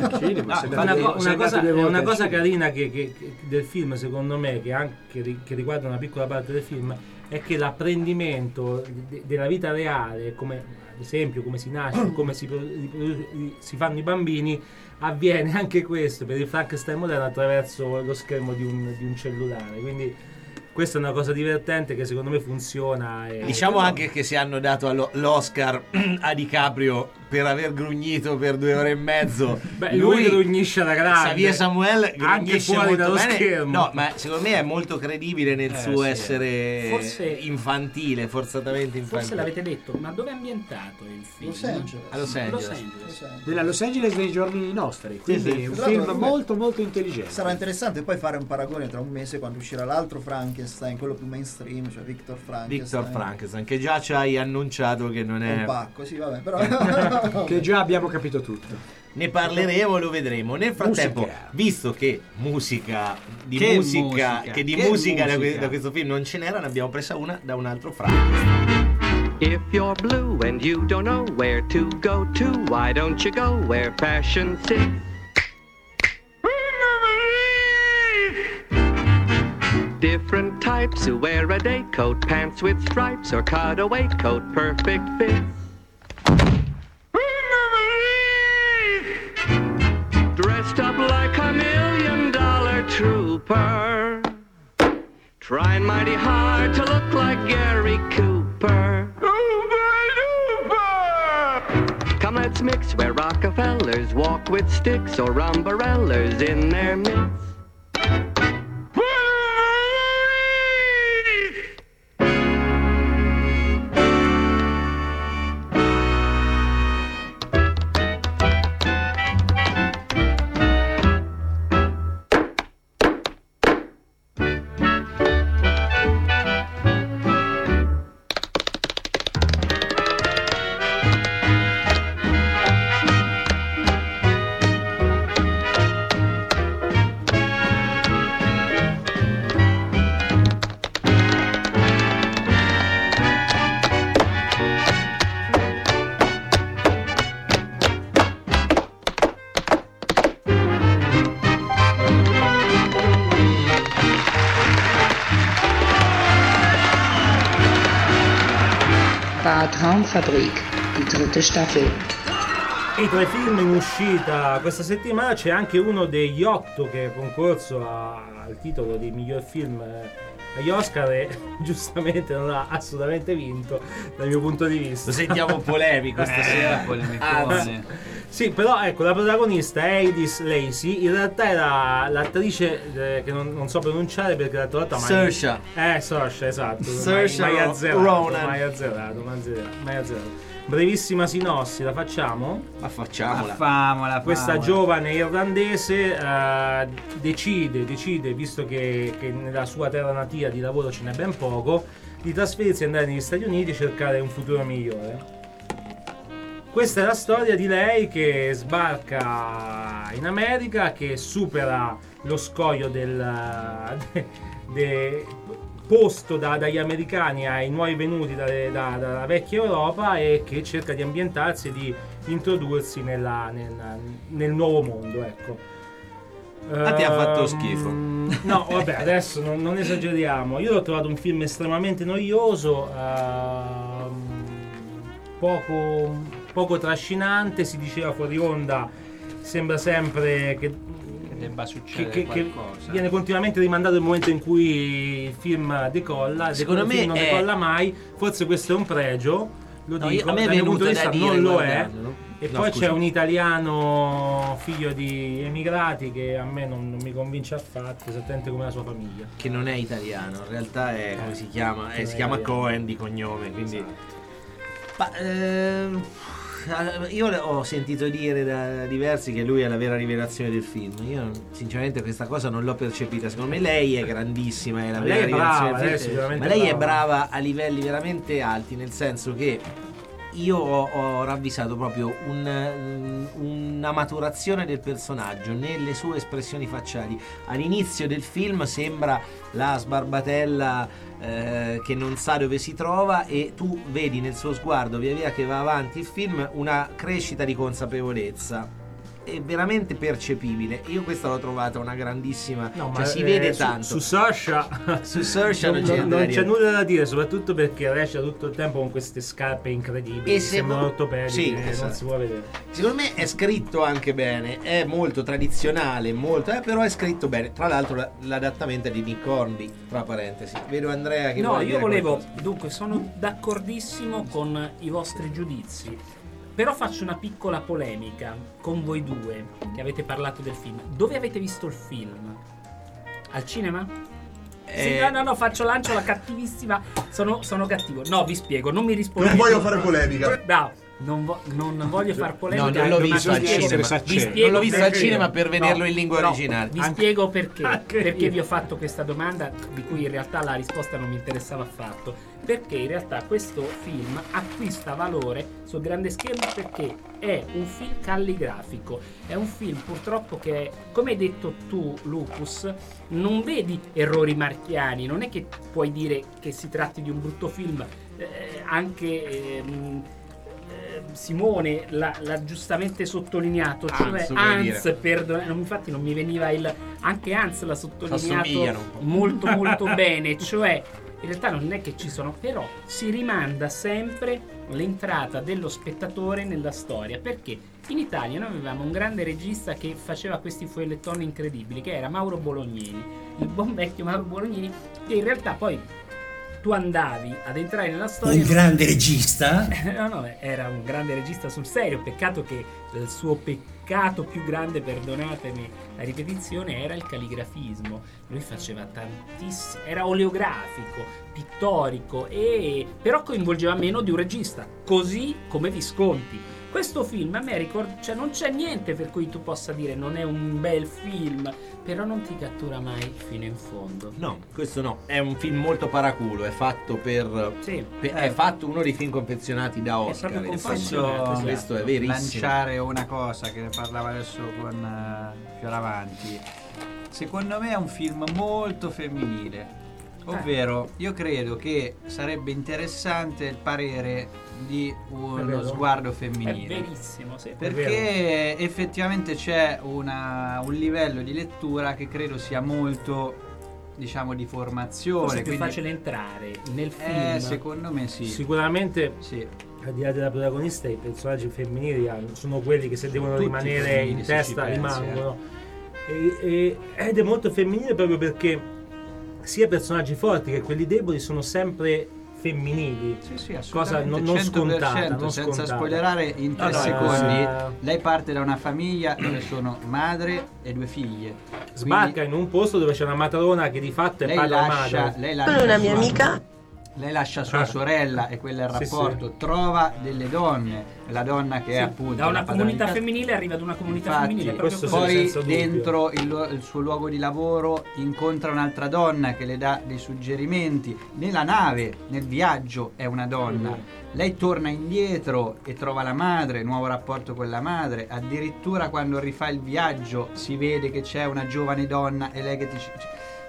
Una cosa carina che del film, secondo me, che riguarda una piccola parte del film, è che l'apprendimento della vita reale, come ad esempio come si nasce, come si fanno i bambini, avviene anche questo per il Frankenstein moderno attraverso lo schermo di un cellulare. Quindi questa è una cosa divertente che secondo me funziona. Diciamo anche che se hanno dato l'Oscar a DiCaprio per aver grugnito per 2 ore e mezzo. Lui grugnisce da grande. Xavier Samuel anche fuori dallo bene. schermo. No, ma secondo me è molto credibile nel suo essere infantile, forzatamente infantile. Forse l'avete detto, ma dove è ambientato il film? A Los Angeles. Nella Los Angeles dei giorni nostri, quindi un film molto molto intelligente. Sarà interessante poi fare un paragone tra un mese quando uscirà l'altro Frankenstein, quello più mainstream, cioè Victor Frankenstein, che già ci hai annunciato che non è un pacco, sì, vabbè, però che già abbiamo capito tutto. Ne parleremo, lo vedremo. Nel frattempo, visto che di musica da questo film non ce n'era, ne abbiamo presa una da un altro Frankenstein. If you're blue and you don't know where to go to, why don't you go where fashion sits? Different types who wear a day coat, pants with stripes, or cutaway coat, perfect fit. Dressed up like $1 million trooper, trying mighty hard to look like Gary Cooper. Come, let's mix where Rockefellers walk with sticks or umbrellas in their midst. Traumfabrik, die 3. Staffel. E tra i film in uscita questa settimana c'è anche uno degli 8 che è concorso al titolo di miglior film agli Oscar e giustamente non ha assolutamente vinto dal mio punto di vista. Lo sentiamo polemico stasera. Sì, però ecco, la protagonista è Edith Lacey, in realtà era l'attrice che non so pronunciare perché l'ha trovata Saoirse. Saoirse, esatto. Saoirse Ronan. Brevissima sinossi, la facciamo? Ma facciamola. Famola. Questa giovane irlandese decide, visto che nella sua terra natia di lavoro ce n'è ben poco, di trasferirsi e andare negli Stati Uniti e cercare un futuro migliore. Questa è la storia di lei che sbarca in America, che supera lo scoglio posto dagli americani ai nuovi venuti dalla vecchia Europa e che cerca di ambientarsi e di introdursi nel nuovo mondo, ecco. A te ha fatto schifo. No, vabbè, adesso non esageriamo. Io l'ho trovato un film estremamente noioso, poco trascinante. Si diceva fuori onda, sembra sempre che debba succedere qualcosa. Che viene continuamente rimandato il momento in cui il film decolla. Secondo me non decolla mai. Forse questo è un pregio, lo dico, a me è dal mio punto venuto di da vista dire, non lo è. guardandolo. E No, poi scusa. c'è un italiano figlio di emigrati che a me non mi convince affatto, esattamente come la sua famiglia. Che non è italiano, in realtà è come si chiama? Si chiama Cohen di cognome, quindi. Ma, io ho sentito dire da diversi che lui è la vera rivelazione del film. Io sinceramente questa cosa non l'ho percepita. Secondo me lei è grandissima, è la vera rivelazione del film. Ma lei è brava a livelli veramente alti, nel senso che io ho ravvisato proprio una maturazione del personaggio nelle sue espressioni facciali. All'inizio del film sembra la sbarbatella che non sa dove si trova, e tu vedi nel suo sguardo, via via che va avanti il film, una crescita di consapevolezza. È veramente percepibile. Io questa l'ho trovata una grandissima, cioè si vede tanto su Sasha non c'è nulla da dire, soprattutto perché recita tutto il tempo con queste scarpe incredibili e che sembrano ortopediche, sì, non esatto. si può vedere. Secondo me è scritto anche bene, è molto tradizionale, però è scritto bene. Tra l'altro l'adattamento è di Nick Hornby, tra parentesi. Vedo Andrea che No, vuole io dire volevo, qualcosa. dunque sono d'accordissimo con i vostri giudizi, però faccio una piccola polemica con voi due che avete parlato del film. Dove avete visto il film? Al cinema? Sì, no, lancio la cattivissima. Sono cattivo. No, vi spiego, non mi rispondete. Non voglio fare polemica. Bravo. Non voglio far polemica. No, non l'ho visto al cinema. Non l'ho visto al cinema per vederlo in lingua originale. Vi spiego perché. Perché vi ho fatto questa domanda di cui in realtà la risposta non mi interessava affatto. Perché in realtà questo film acquista valore sul grande schermo perché è un film calligrafico. È un film purtroppo che, come hai detto tu, Lucas, non vedi errori marchiani. Non è che puoi dire che si tratti di un brutto film. Simone l'ha giustamente sottolineato, cioè Hans, infatti non mi veniva anche Hans l'ha sottolineato molto molto bene, cioè in realtà non è che ci sono, però si rimanda sempre l'entrata dello spettatore nella storia, perché in Italia noi avevamo un grande regista che faceva questi fuellettoni incredibili, che era Mauro Bolognini, il buon vecchio Mauro Bolognini, che in realtà poi tu andavi ad entrare nella storia. Un grande regista? No, era un grande regista sul serio. Peccato che il suo peccato più grande, perdonatemi la ripetizione, era il calligrafismo. Lui faceva tantissimo, era oleografico, pittorico, però coinvolgeva meno di un regista, così come Visconti. Questo film a me cioè non c'è niente per cui tu possa dire non è un bel film, però non ti cattura mai fino in fondo. No, questo no, è un film molto paraculo, è fatto è fatto uno dei film confezionati da Oscar. Questo è verissimo. Lanciare una cosa che ne parlava adesso con Fioravanti. Secondo me è un film molto femminile. Ovvero, io credo che sarebbe interessante il parere di uno sguardo femminile. È verissimo, sì. Perché effettivamente c'è un livello di lettura che credo sia molto, diciamo, di formazione. Forse è più facile entrare nel film. Secondo me sì. Sicuramente sì. Al di là della protagonista, i personaggi femminili sono quelli che se devono rimanere in testa rimangono. Ed è molto femminile proprio perché sia personaggi forti che quelli deboli sono sempre femminili. Sì, cosa non scontata, senza spoilerare in 3 secondi. Lei parte da una famiglia dove sono madre e 2 figlie. Sbarca in un posto dove c'è una matrona che di fatto è padre madre. Lei lascia una mia amica. Lei lascia sua sorella e quello è il rapporto. Trova delle donne, la donna che è appunto da una comunità femminile arriva ad una comunità femminile. Poi dentro il suo luogo di lavoro incontra un'altra donna che le dà dei suggerimenti. Nella nave, nel viaggio, è una donna. Lei torna indietro e trova la madre, nuovo rapporto con la madre. Addirittura quando rifà il viaggio si vede che c'è una giovane donna e lei che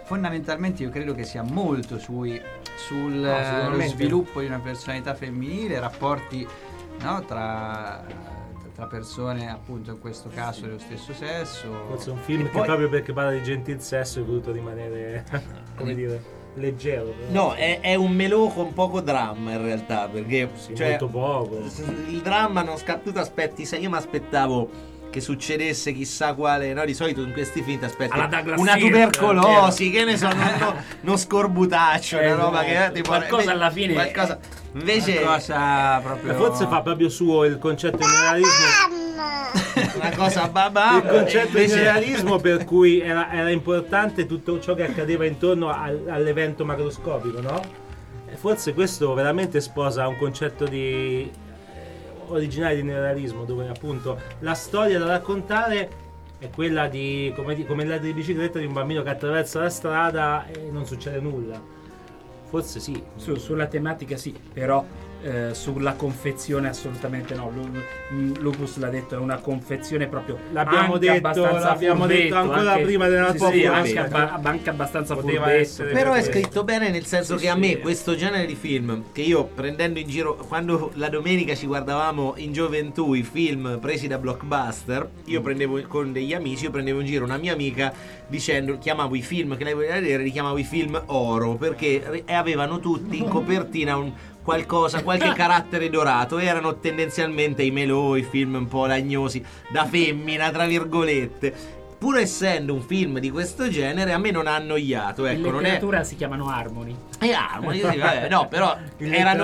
fondamentalmente io credo che sia molto sullo sviluppo di una personalità femminile, rapporti, no, tra persone, appunto in questo caso dello stesso sesso. Forse è un film che proprio perché parla di gentil sesso è voluto rimanere come dire leggero. No, è un melò con poco dramma in realtà, perché molto poco. Il dramma non tu ti aspetti, se io mi aspettavo che succedesse chissà quale, no, di solito in questi film ti aspetti una tubercolosi, che ne so, uno scorbutaccio, una roba che tipo qualcosa alla fine qualcosa. Invece proprio forse fa proprio suo il concetto di generalismo, una cosa babà, il concetto di generalismo per cui era importante tutto ciò che accadeva intorno all'evento macroscopico, no? E forse questo veramente sposa un concetto di originale di neorealismo, dove appunto la storia da raccontare è quella di come la di bicicletta di un bambino che attraversa la strada e non succede nulla. Forse sì, sulla tematica sì, però sulla confezione assolutamente no. Lupus l'ha detto, è una confezione proprio, l'abbiamo detto ancora anche, prima della anche abbastanza furbetto, però è scritto bene, nel senso che a me questo genere di film, che io prendendo in giro, quando la domenica ci guardavamo in gioventù i film presi da Blockbuster, io prendevo con degli amici, io prendevo in giro una mia amica dicendo, chiamavo i film che lei voleva vedere, li chiamavo i film oro, perché avevano tutti in copertina qualche carattere dorato, erano tendenzialmente i melò, i film un po' lagnosi da femmina tra virgolette. Pur essendo un film di questo genere, a me non ha annoiato, ecco. In letteratura si chiamano Harmony. Harmony, sì, vabbè, no, però erano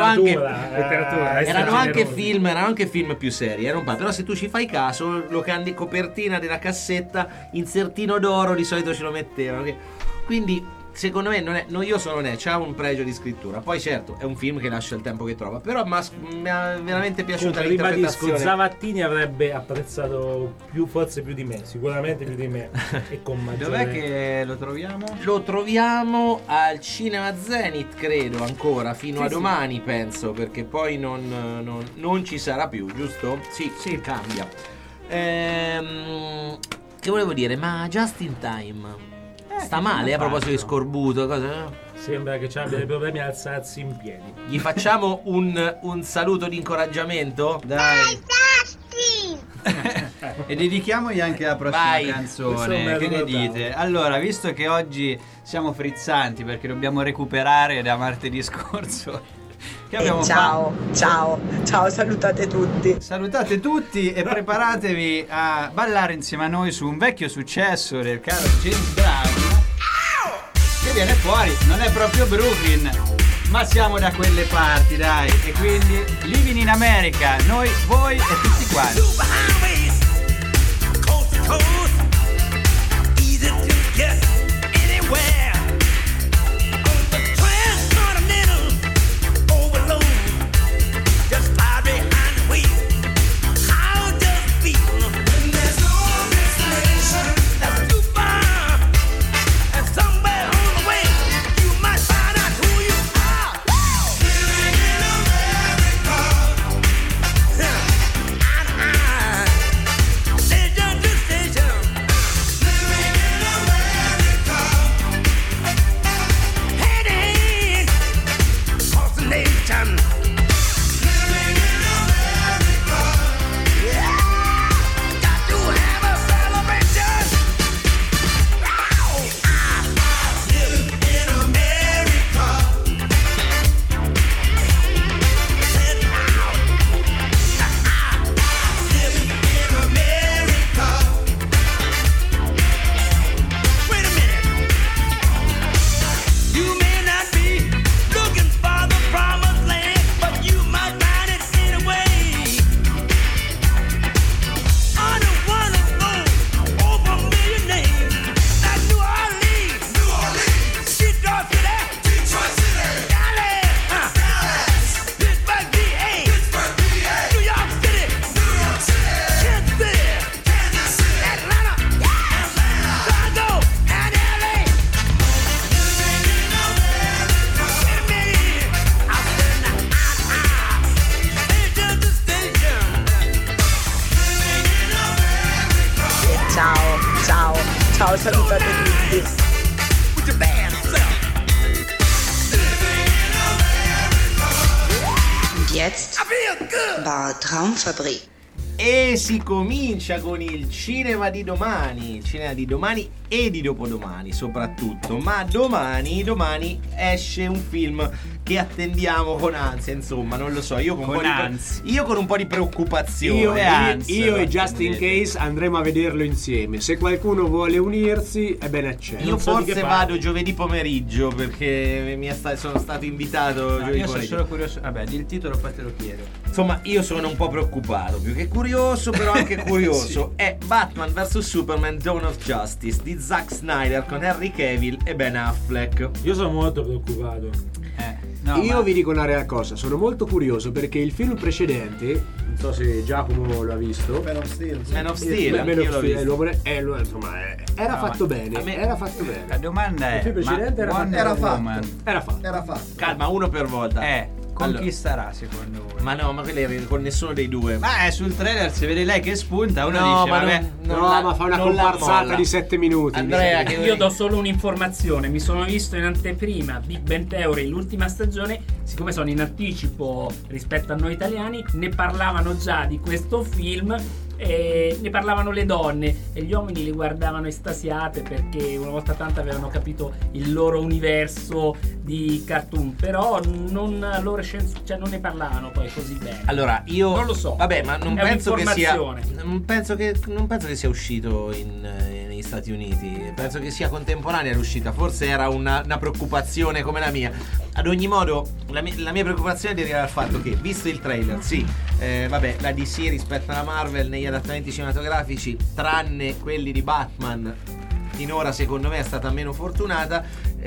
anche film più seri, però se tu ci fai caso, lo candi copertina della cassetta, insertino d'oro di solito ce lo mettevano, quindi secondo me non è noioso, non è, c'ha un pregio di scrittura. Poi certo è un film che lascia il tempo che trova, però mi ha veramente piaciuta l'interpretazione. Zavattini avrebbe apprezzato forse più di me, sicuramente più di me. E con maggiore... Dov'è che lo troviamo? Lo troviamo al Cinema Zenith, credo, ancora fino a domani, penso, perché poi non ci sarà più, giusto? Sì, cambia. Che volevo dire, ma Just in Time sta male a proposito di scorbuto, cosa? Sembra che abbia dei problemi a alzarsi in piedi. Gli facciamo un saluto di incoraggiamento? Dai. E dedichiamogli anche la prossima canzone. Che ne dite? Allora, visto che oggi siamo frizzanti perché dobbiamo recuperare da martedì scorso, ciao, salutate tutti e preparatevi a ballare insieme a noi su un vecchio successo del caro James Brown, che viene fuori, non è proprio Brooklyn, ma siamo da quelle parti, dai, e quindi Living in America, noi, voi e tutti quanti. Station to station. Bar Traumfabrik. E si comincia con il cinema di domani e di dopodomani soprattutto, ma domani esce un film che attendiamo con ansia, insomma, non lo so, io con un po' di preoccupazione. Io e Just in Case andremo a vederlo insieme. Se qualcuno vuole unirsi, è ben accetto. Io forse vado giovedì pomeriggio perché sono stato invitato giovedì io pomeriggio. sono solo curioso. Vabbè, di il titolo poi te lo chiedo. Insomma, io sono un po' preoccupato, più che curioso, però anche curioso. Sì. È Batman vs Superman Dawn of Justice di Zack Snyder con Henry Cavill e Ben Affleck. Io sono molto preoccupato. Io vi dico una reale cosa, sono molto curioso perché il film precedente, non so se Giacomo l'ha visto, Man of Steel, era fatto bene. Era fatto bene. La domanda è: il film precedente era fatto. Calma, uno per volta. Con chi starà secondo voi? Ma no, ma quella era con nessuno dei due. Ma sul trailer si vede lei che spunta. Uno no, dice: ma vabbè, ma fa una comparsata di 7 minuti. Andrea, io do solo un'informazione. Mi sono visto in anteprima Big Bang Theory, l'ultima stagione. Siccome sono in anticipo rispetto a noi italiani, ne parlavano già di questo film. E ne parlavano le donne e gli uomini li guardavano estasiate perché una volta tanto avevano capito il loro universo di cartoon, però non ne parlavano poi così bene. Allora io non lo so, vabbè, ma non penso che sia non penso che sia uscito negli Stati Uniti, penso che sia contemporanea l'uscita, forse era una preoccupazione come la mia. Ad ogni modo la mia preoccupazione deriva dal fatto che, visto il trailer, la DC rispetto alla Marvel negli adattamenti cinematografici, tranne quelli di Batman, finora secondo me è stata meno fortunata.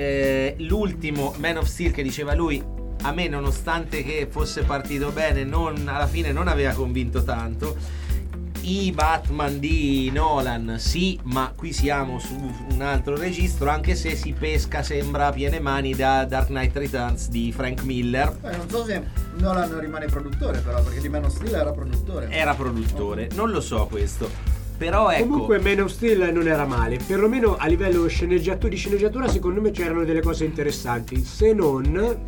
L'ultimo Man of Steel, che diceva lui, a me nonostante che fosse partito bene alla fine non aveva convinto tanto. I Batman di Nolan sì, ma qui siamo su un altro registro, anche se si pesca, sembra, a piene mani da Dark Knight Returns di Frank Miller. Non so se Nolan rimane produttore, però, perché di Man of Steel era produttore. Non lo so questo. Però ecco, comunque Man of Steel non era male, perlomeno a livello di sceneggiatura secondo me c'erano delle cose interessanti, se non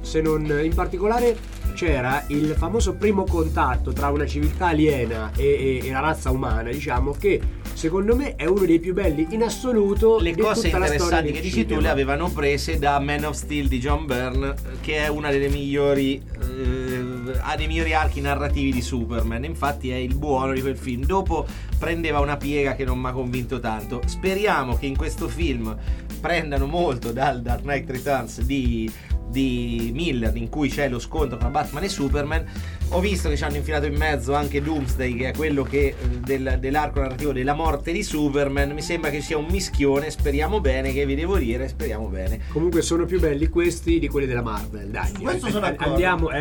in particolare c'era il famoso primo contatto tra una civiltà aliena e la razza umana, diciamo, che secondo me è uno dei più belli in assoluto. Le di cose tutta interessanti che dici tu le avevano prese da Man of Steel di John Byrne, che è una delle migliori ha dei migliori archi narrativi di Superman, infatti è il buono di quel film. Dopo prendeva una piega che non mi ha convinto tanto. Speriamo che in questo film prendano molto dal Dark Knight Returns di Miller, in cui c'è lo scontro tra Batman e Superman. Ho visto che ci hanno infilato in mezzo anche Doomsday, che è quello che dell'arco narrativo della morte di Superman. Mi sembra che sia un mischione. Speriamo bene, che vi devo dire, speriamo bene. Comunque sono più belli questi di quelli della Marvel, dai. Questo sono andiamo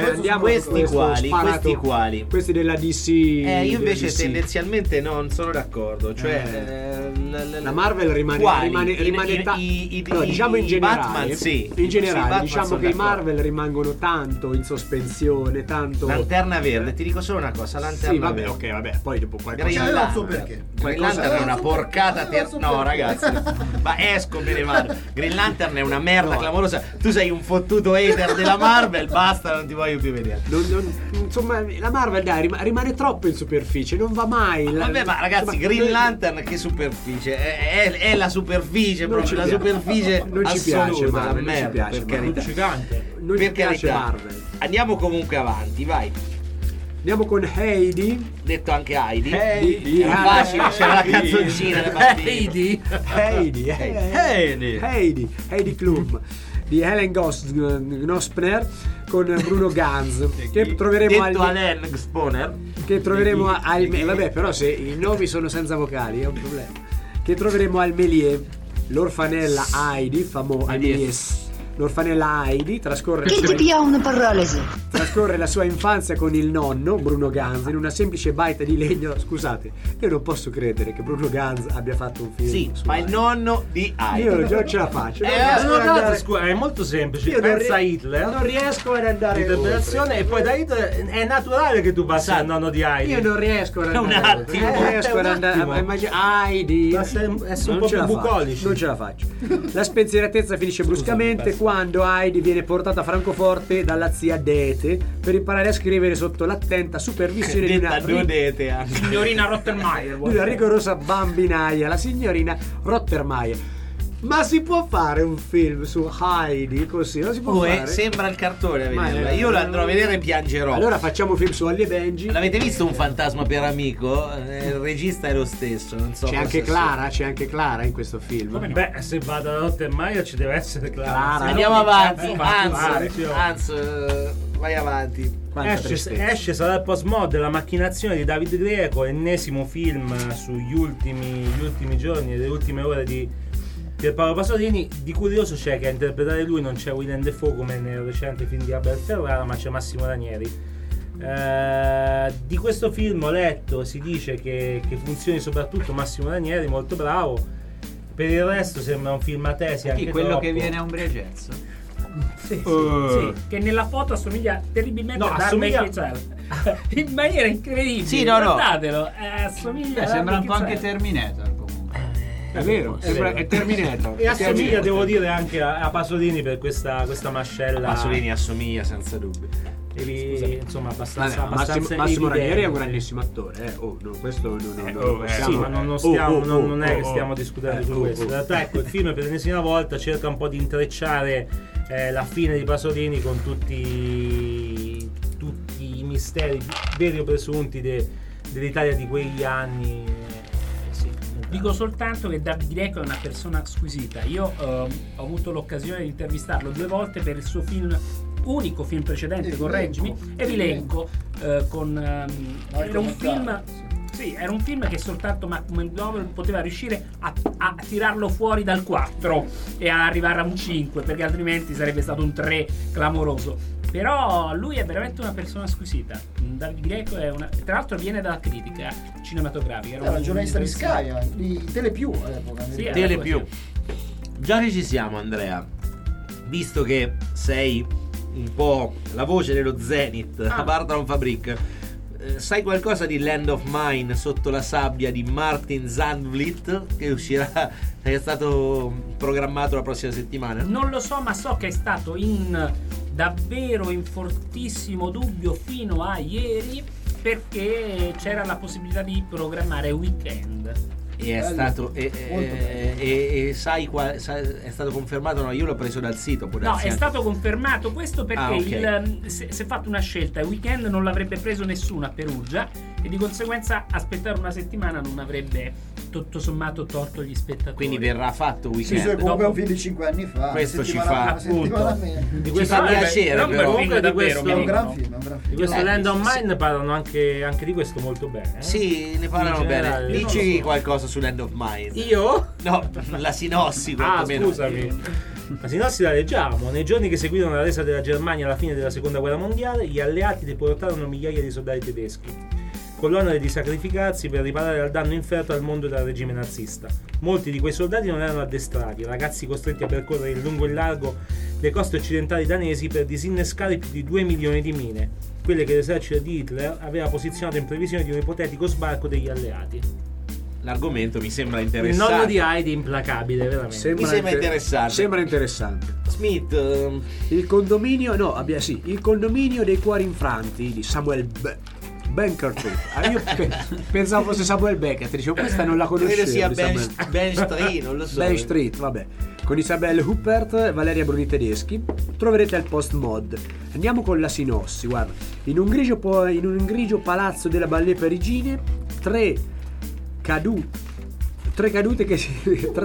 questi quali? Questi della DC. Io invece tendenzialmente non sono d'accordo. Cioè la Marvel rimane diciamo in generale. Batman sì. In generale sì, diciamo che i Marvel rimangono tanto in sospensione, tanto. Lanterna verde, ti dico solo una cosa, Lanterna verde. Ok, vabbè, poi dopo qualcosa. Non so perché. Green Lantern è una porcata no, ragazzi. Ma esco, me ne vado. Green Lantern è una merda clamorosa. Tu sei un fottuto hater della Marvel, basta, non ti voglio più vedere. Insomma, la Marvel dai, rimane troppo in superficie, non va mai. Vabbè, ma ragazzi, Green Lantern che superficie? È la superficie, proprio la superficie non ci piace Marvel, non ci piace, per carità. Non ci piace Marvel. Andiamo comunque avanti, vai. Andiamo con Heidi, detto anche Heidi. Era facile, c'era la canzoncina. Heidi Klum di Helen Gnosper con Bruno Ganz, che troveremo Alain Gnosper, che troveremo vabbè, però se i nomi sono senza vocali è un problema. Che troveremo al Méliès, l'orfanella Heidi, l'orfanella Heidi trascorre la sua infanzia con il nonno Bruno Ganz in una semplice baita di legno. Scusate, io non posso credere che Bruno Ganz abbia fatto un film. Sì, ma il nonno di Heidi. Io non ce la faccio. È molto semplice. Pensa a Hitler. Non riesco ad andare interpretazione e poi da Hitler è naturale che tu passi al nonno di Heidi. Io non riesco ad andare. Un attimo. Non riesco ad andare a immaginare Heidi. Essere un po' più bucolici. Non ce la faccio. La spensieratezza finisce bruscamente quando Heidi viene portata a Francoforte dalla zia Dete, Rottermeier per imparare a scrivere sotto l'attenta supervisione di una signorina Rottermeier, di una rigorosa bambinaia, la signorina Rottermeier. Ma si può fare un film su Heidi così? Non si può fare? Sembra il cartone a vederla. Io lo andrò a vedere e piangerò. Allora facciamo un film su Holly e Benji. L'avete visto Un fantasma per amico? Il regista è lo stesso, non so. C'è anche Clara in questo film. Beh, se vado da Rottermeier ci deve essere Clara. Andiamo avanti. Hans, vai avanti. Esce sarà il post-mod della macchinazione di David Grieco, ennesimo film sugli ultimi giorni e le ultime ore di Pierpaolo Pasolini. Di curioso c'è che a interpretare lui non c'è Willem Dafoe come nel recente film di Abel Ferrara, ma c'è Massimo Ranieri. Di questo film ho letto, si dice che funzioni soprattutto Massimo Ranieri, molto bravo. Per il resto sembra un film a tesi, anche quello troppo. che viene a Umbria Jazz. Sì, che nella foto assomiglia terribilmente a Darth Vader in maniera incredibile. Sì, no. Guardatelo, assomiglia sembra un po' anche Terminator comunque. È vero, è Terminator. E assomiglia, devo dire, anche a Pasolini per questa mascella. Pasolini assomiglia senza dubbio. Insomma, abbastanza Massimo Ranieri è un grandissimo attore. Questo non sì, ma non è che stiamo discutendo su questo. In realtà, ecco, il film per l'ennesima volta cerca un po' di intrecciare la fine di Pasolini con tutti i misteri veri o presunti dell'Italia di quegli anni. Dico soltanto che David Grieco è una persona squisita. Io ho avuto l'occasione di intervistarlo 2 volte per il suo unico film precedente, correggimi, Evilenco, era un film. Sì, era un film che soltanto Malcolm Gladwell poteva riuscire a tirarlo fuori dal 4 e a arrivare a un 5, perché altrimenti sarebbe stato un 3 clamoroso. Però lui è veramente una persona squisita. David Grieco tra l'altro viene dalla critica cinematografica. Era un giornalista di Sky, di Telepiù all'epoca. Sì, Telepiù. Già che ci siamo, Andrea, visto che sei un po' la voce dello Zenith a Bartram Fabric, sai qualcosa di Land of Mine sotto la sabbia di Martin Zandvliet, che uscirà, è stato programmato la prossima settimana? Non lo so, ma so che è stato davvero in fortissimo dubbio fino a ieri, perché c'era la possibilità di programmare Weekend. E è stato sai è stato confermato? No, io l'ho preso dal sito. No, è stato confermato questo perché si è fatto una scelta. Il Weekend non l'avrebbe preso nessuno a Perugia e di conseguenza aspettare una settimana non avrebbe tutto sommato torto gli spettatori. Quindi verrà fatto Weekend. Sì, comunque un film di 5 anni fa. Questo ci fa di questo fa piacere, però. Comunque è un gran film. Di questo Land of Mine parlano anche di questo molto bene. Sì, ne parlano bene. Dici qualcosa su Land of Mine. Io? No, la sinossi quantomeno. Scusami. La sinossi la leggiamo. Nei giorni che seguirono la resa della Germania alla fine della seconda guerra mondiale, gli alleati deportarono migliaia di soldati tedeschi con l'onere di sacrificarsi per riparare al danno inferto al mondo dal regime nazista. Molti di quei soldati non erano addestrati, ragazzi costretti a percorrere in lungo e in largo le coste occidentali danesi per disinnescare più di 2 milioni di mine, quelle che l'esercito di Hitler aveva posizionato in previsione di un ipotetico sbarco degli alleati. L'argomento mi sembra interessante. Il nonno di Heidi implacabile, veramente. Mi sembra interessante. Sembra interessante. Smith, il condominio dei cuori infranti di Samuel Bankerton. Io pensavo fosse Samuel Beckett, dicevo questa non la conoscevo. Credo sia Ben Street, non lo so. Ben Street, vabbè. Con Isabelle Huppert, Valeria Bruni Tedeschi. Troverete al post mod. Andiamo con la sinossi, guarda. In un grigio palazzo della Ballet Parigine, tre cadute che si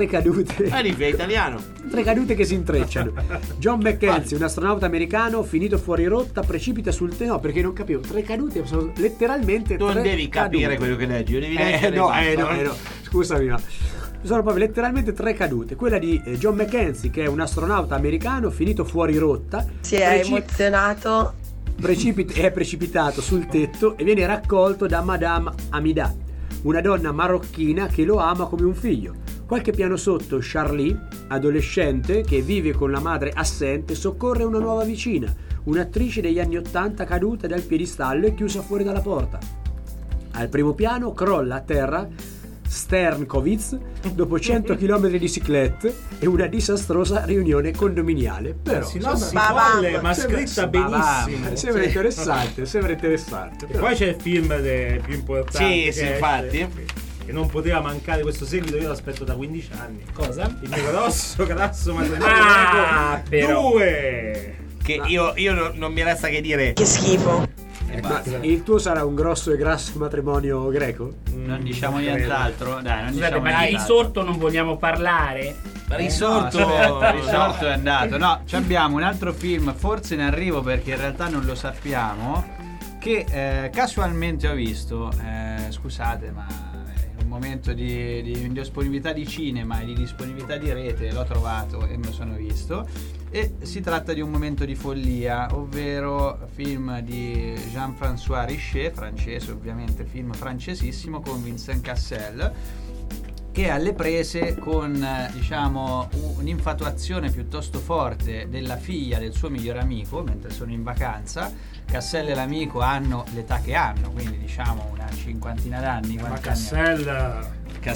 intrecciano. John McKenzie, un astronauta americano finito fuori rotta, precipita sul no, perché non capivo. 3 cadute sono letteralmente non 3 devi capire cadute. Quello che leggi, devi leggere. No. Scusami, no. Sono proprio letteralmente 3 cadute. Quella di John McKenzie, che è un astronauta americano finito fuori rotta. Si è emozionato. È precipitato sul tetto e viene raccolto da Madame Amida, una donna marocchina che lo ama come un figlio. Qualche piano sotto, Charlie, adolescente che vive con la madre assente, soccorre una nuova vicina, un'attrice degli anni '80 caduta dal piedistallo e chiusa fuori dalla porta. Al primo piano crolla a terra Sternkovitz dopo 100 km di cyclette e una disastrosa riunione condominiale. Però sinossi folle, ma scritta benissimo. Sembra interessante. E poi c'è il film più importante. Sì, infatti. Che non poteva mancare questo seguito, io l'aspetto da 15 anni. Cosa? Il mio grasso matrimonio però 2. Che io non mi resta che dire. Che schifo. Il tuo sarà un grosso e grasso matrimonio greco? Non diciamo nient'altro. Dai, non Scusate, diciamo ma di risorto non vogliamo parlare? Risorto è andato. No, ci abbiamo un altro film, forse in arrivo perché in realtà non lo sappiamo, che casualmente ho visto. Scusate, ma in un momento di disponibilità di cinema e di disponibilità di rete l'ho trovato e me lo sono visto. E si tratta di Un momento di follia, ovvero film di Jean-François Richet, francese ovviamente, film francesissimo, con Vincent Cassel, che è alle prese con diciamo un'infatuazione piuttosto forte della figlia del suo migliore amico mentre sono in vacanza. Cassel e l'amico hanno l'età che hanno, quindi diciamo una cinquantina d'anni. Ma Cassel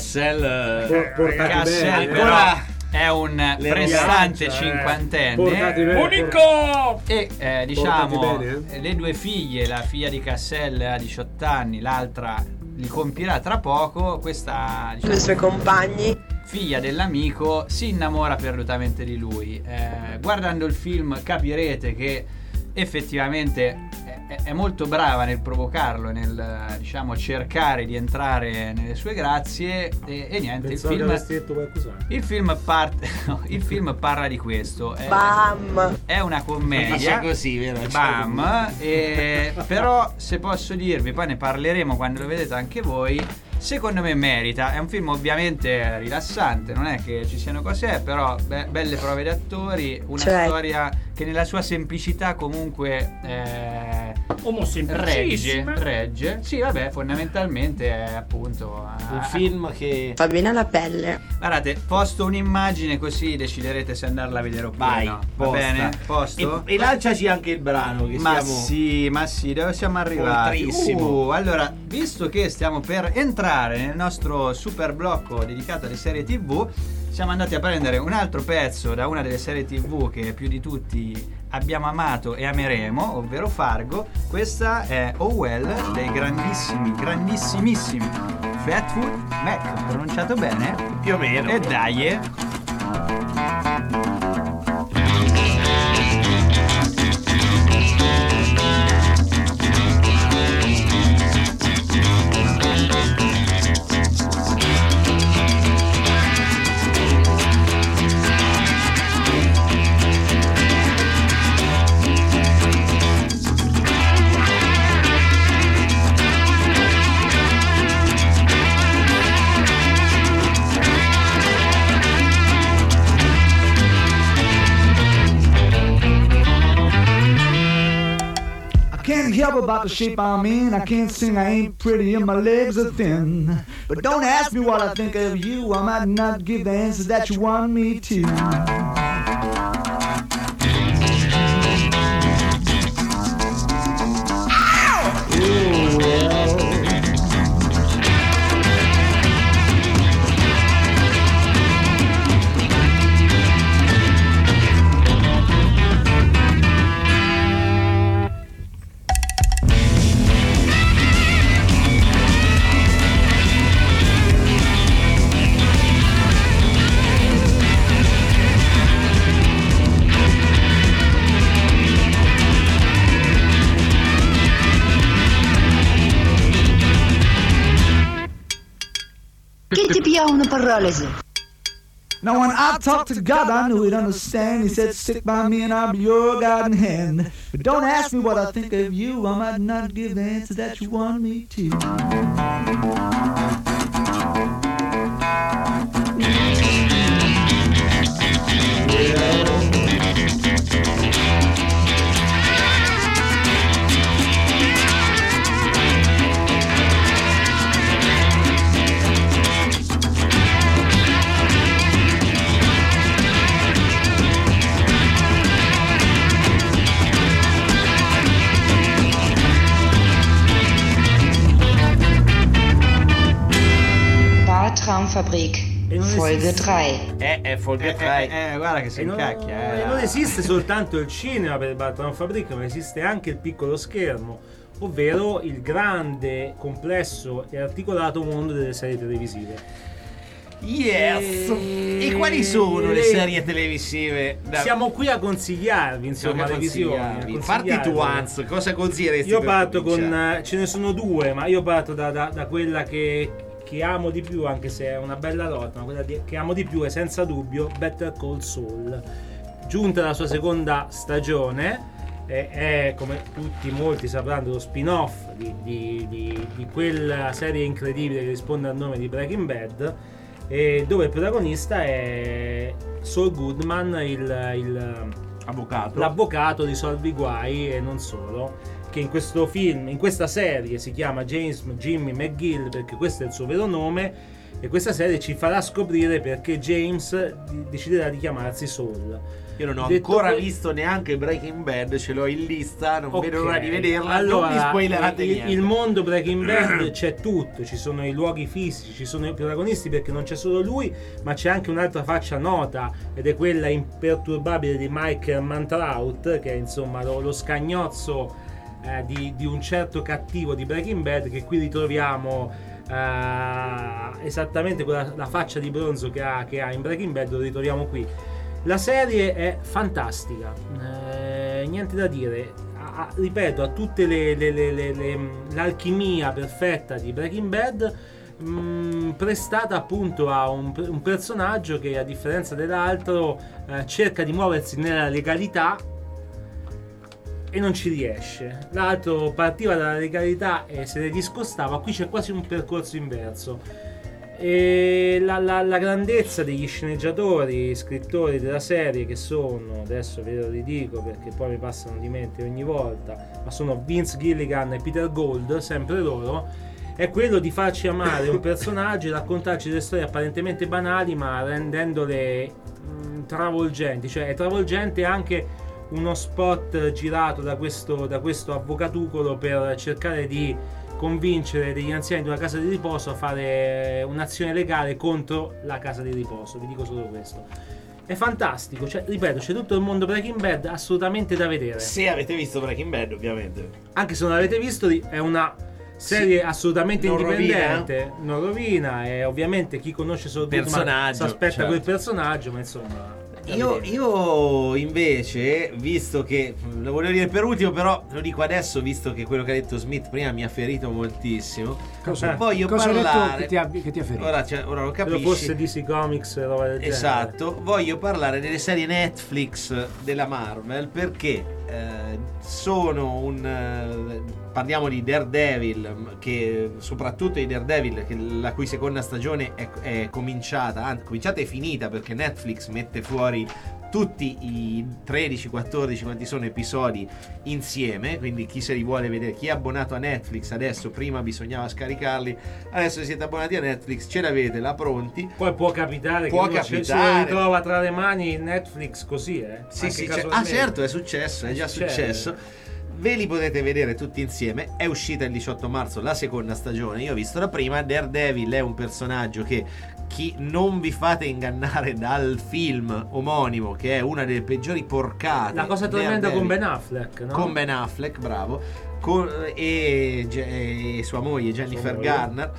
ancora è un prestante cinquantenne unico e diciamo le due figlie, la figlia di Cassel ha 18 anni, l'altra li compirà tra poco. Questa, diciamo, le sue compagni, figlia dell'amico, si innamora perdutamente di lui. Guardando il film capirete che effettivamente è molto brava nel provocarlo, nel diciamo cercare di entrare nelle sue grazie e niente. Il film parla di questo. È una commedia così, vero? Però se posso dirvi, poi ne parleremo quando lo vedete anche voi, secondo me merita. È un film ovviamente rilassante, non è che ci siano cose, però belle prove d'attori, una storia che nella sua semplicità comunque regge. Sì, vabbè, fondamentalmente è appunto un film che fa bene alla pelle. Guardate, posto un'immagine così deciderete se andarla a vedere oppure no. Va bene? Posto? E lanciaci anche il brano che ma sì, dove siamo arrivati? Allora, visto che stiamo per entrare nel nostro super blocco dedicato alle serie TV, siamo andati a prendere un altro pezzo da una delle serie TV che più di tutti abbiamo amato e ameremo, ovvero Fargo. Questa è Oh Well dei grandissimissimi Fleetwood Mac, pronunciato bene? Più o meno. E dai. Help about the shape I'm in. I can't sing, I ain't pretty, and my legs are thin. But don't ask me what I think of you. I might not give the answers that you want me to. Ooh, well. Che ti pia una paralisi? Now when I talked to God, I knew he'd understand. He said, stick by me and I'll be your guiding hand. But don't ask me what I think of you. I might not give the answer that you want me to. Bartraumfabrik, Folge 3. Folge 3. Guarda che si incacchia. Non esiste soltanto il cinema per Bartraumfabrik, ma esiste anche il piccolo schermo, ovvero il grande, complesso e articolato mondo delle serie televisive. Yes! E quali sono le serie televisive? Siamo qui a consigliarvi, insomma, le visioni. Parti tu, Hans, cosa consiglieresti? Io parto con... ce ne sono due, ma io parto da quella che amo di più, anche se è una bella lotta, ma quella che amo di più è senza dubbio Better Call Saul. Giunta la sua seconda stagione, è come molti sapranno lo spin-off di quella serie incredibile che risponde al nome di Breaking Bad, e dove il protagonista è Saul Goodman, l'avvocato risolve i guai, e non solo, che in questo film, in questa serie, si chiama Jimmy McGill, perché questo è il suo vero nome, e questa serie ci farà scoprire perché James deciderà di chiamarsi Saul. Io non ho ancora visto neanche Breaking Bad, ce l'ho in lista, non vedo l'ora di vederla. Allora, non mi spoilerate niente. Il mondo Breaking Bad c'è tutto, ci sono i luoghi fisici, ci sono i protagonisti, perché non c'è solo lui, ma c'è anche un'altra faccia nota, ed è quella imperturbabile di Mike Mantrout, che è insomma lo scagnozzo di un certo cattivo di Breaking Bad, che qui ritroviamo esattamente quella, la faccia di bronzo che ha in Breaking Bad, lo ritroviamo qui. La serie è fantastica, niente da dire, ripeto, ha tutte l'alchimia perfetta di Breaking Bad, prestata appunto a un personaggio che, a differenza dell'altro, cerca di muoversi nella legalità e non ci riesce. L'altro partiva dalla legalità e se ne discostava. Qui c'è quasi un percorso inverso. E la grandezza degli sceneggiatori, scrittori della serie, che sono, adesso ve lo ridico perché poi mi passano di mente ogni volta, ma sono Vince Gilligan e Peter Gould, sempre loro, è quello di farci amare un personaggio e raccontarci delle storie apparentemente banali, ma rendendole travolgenti. Cioè è travolgente anche uno spot girato da questo avvocatucolo per cercare di convincere degli anziani di una casa di riposo a fare un'azione legale contro la casa di riposo. Vi dico solo questo. È fantastico, cioè, ripeto, c'è tutto il mondo Breaking Bad assolutamente da vedere. Se avete visto Breaking Bad, ovviamente. Anche se non l'avete visto, è una serie assolutamente indipendente, non rovina, e ovviamente chi conosce solo Goodman si aspetta quel personaggio, ma insomma... Io invece, visto che lo volevo dire per ultimo, però lo dico adesso, visto che quello che ha detto Smith prima mi ha ferito moltissimo. Voglio parlare. Che ti ha ferito? Ora lo capisci. Se fosse DC Comics, roba del genere. Esatto. Voglio parlare delle serie Netflix della Marvel, perché sono parliamo di Daredevil, che soprattutto di Daredevil, la cui seconda stagione è cominciata e finita, perché Netflix mette fuori tutti i 13-14 quanti sono episodi insieme, quindi chi se li vuole vedere, chi è abbonato a Netflix adesso, prima bisognava scaricarli, adesso siete abbonati a Netflix, ce l'avete là pronti. Poi può capitare che se lo ritrova tra le mani Netflix così, sì, certo, è successo, è già successo. Ve li potete vedere tutti insieme. È uscita il 18 marzo la seconda stagione. Io ho visto la prima. Daredevil è un personaggio che non vi fate ingannare dal film omonimo, che è una delle peggiori porcate. La cosa tremenda con Ben Affleck, no? Con Ben Affleck, bravo. E sua moglie Jennifer Garner.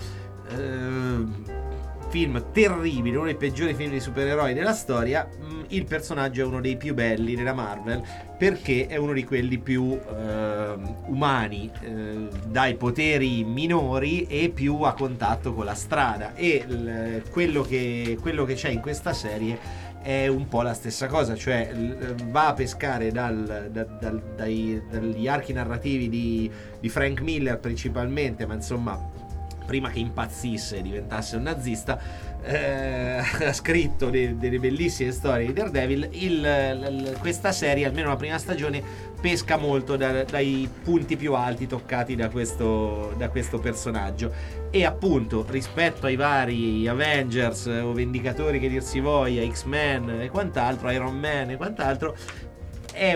Film terribile, uno dei peggiori film di supereroi della storia. Il personaggio è uno dei più belli della Marvel, perché è uno di quelli più umani, dai poteri minori e più a contatto con la strada, e quello che c'è in questa serie è un po' la stessa cosa, cioè va a pescare dagli archi narrativi di Frank Miller principalmente, ma insomma prima che impazzisse e diventasse un nazista, ha scritto delle bellissime storie di Daredevil. Questa serie, almeno la prima stagione, pesca molto dai punti più alti toccati da questo personaggio, e appunto rispetto ai vari Avengers o Vendicatori che dir si voglia, X-Men e quant'altro, Iron Man e quant'altro, è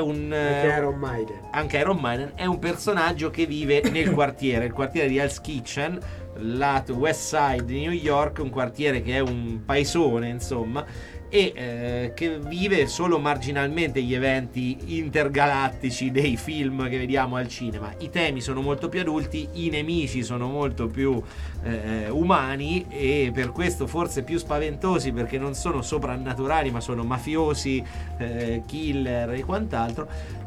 anche Iron Maiden è un personaggio che vive nel quartiere, il quartiere di Hell's Kitchen, lato West Side di New York, un quartiere che è un paesone, insomma, e che vive solo marginalmente gli eventi intergalattici dei film che vediamo al cinema. I temi sono molto più adulti, i nemici sono molto più umani, e per questo forse più spaventosi, perché non sono soprannaturali ma sono mafiosi, killer e quant'altro.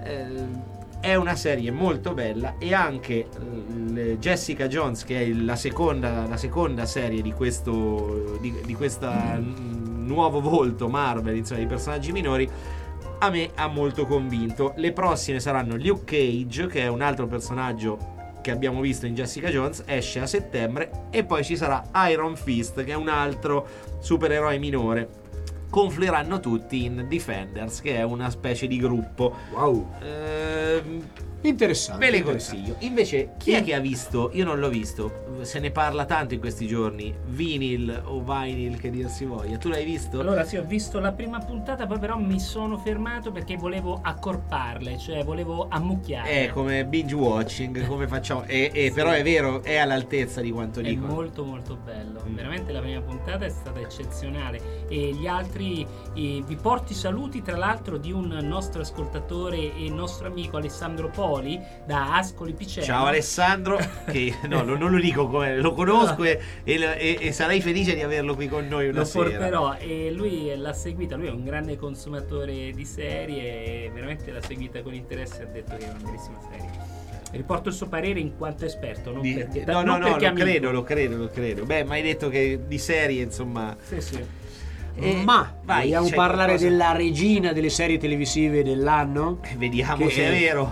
È una serie molto bella, e anche Jessica Jones, che è la seconda serie di questo di questa nuovo volto Marvel, insomma, di personaggi minori, a me ha molto convinto. Le prossime saranno Luke Cage, che è un altro personaggio che abbiamo visto in Jessica Jones, esce a settembre, e poi ci sarà Iron Fist, che è un altro supereroe minore. Confluiranno tutti in Defenders, che è una specie di gruppo. Wow. Interessante. Ve le consiglio. Invece, chi è che ha visto? Io non l'ho visto. Se ne parla tanto in questi giorni. Vinyl o Vinyl, che dir si voglia. Tu l'hai visto? Allora sì, ho visto la prima puntata, poi però mi sono fermato perché volevo accorparle, cioè volevo ammucchiare. È come binge watching, come facciamo. Sì. Però è vero, è all'altezza di quanto è dicono. È molto molto bello. Veramente la prima puntata è stata eccezionale. E gli altri, vi porto i saluti tra l'altro di un nostro ascoltatore e nostro amico Alessandro Poli da Ascoli Piceno. Ciao Alessandro, che no, non lo dico come lo conosco, e sarei felice di averlo qui con noi una sera. Lo porterò, e lui l'ha seguita, lui è un grande consumatore di serie e veramente l'ha seguita con interesse, ha detto che è una bellissima serie. Riporto il suo parere in quanto esperto, non perché no, perché lo credo. Beh, ma hai detto che di serie, insomma. Sì. Ma vogliamo parlare della regina delle serie televisive dell'anno? Vediamo se è vero.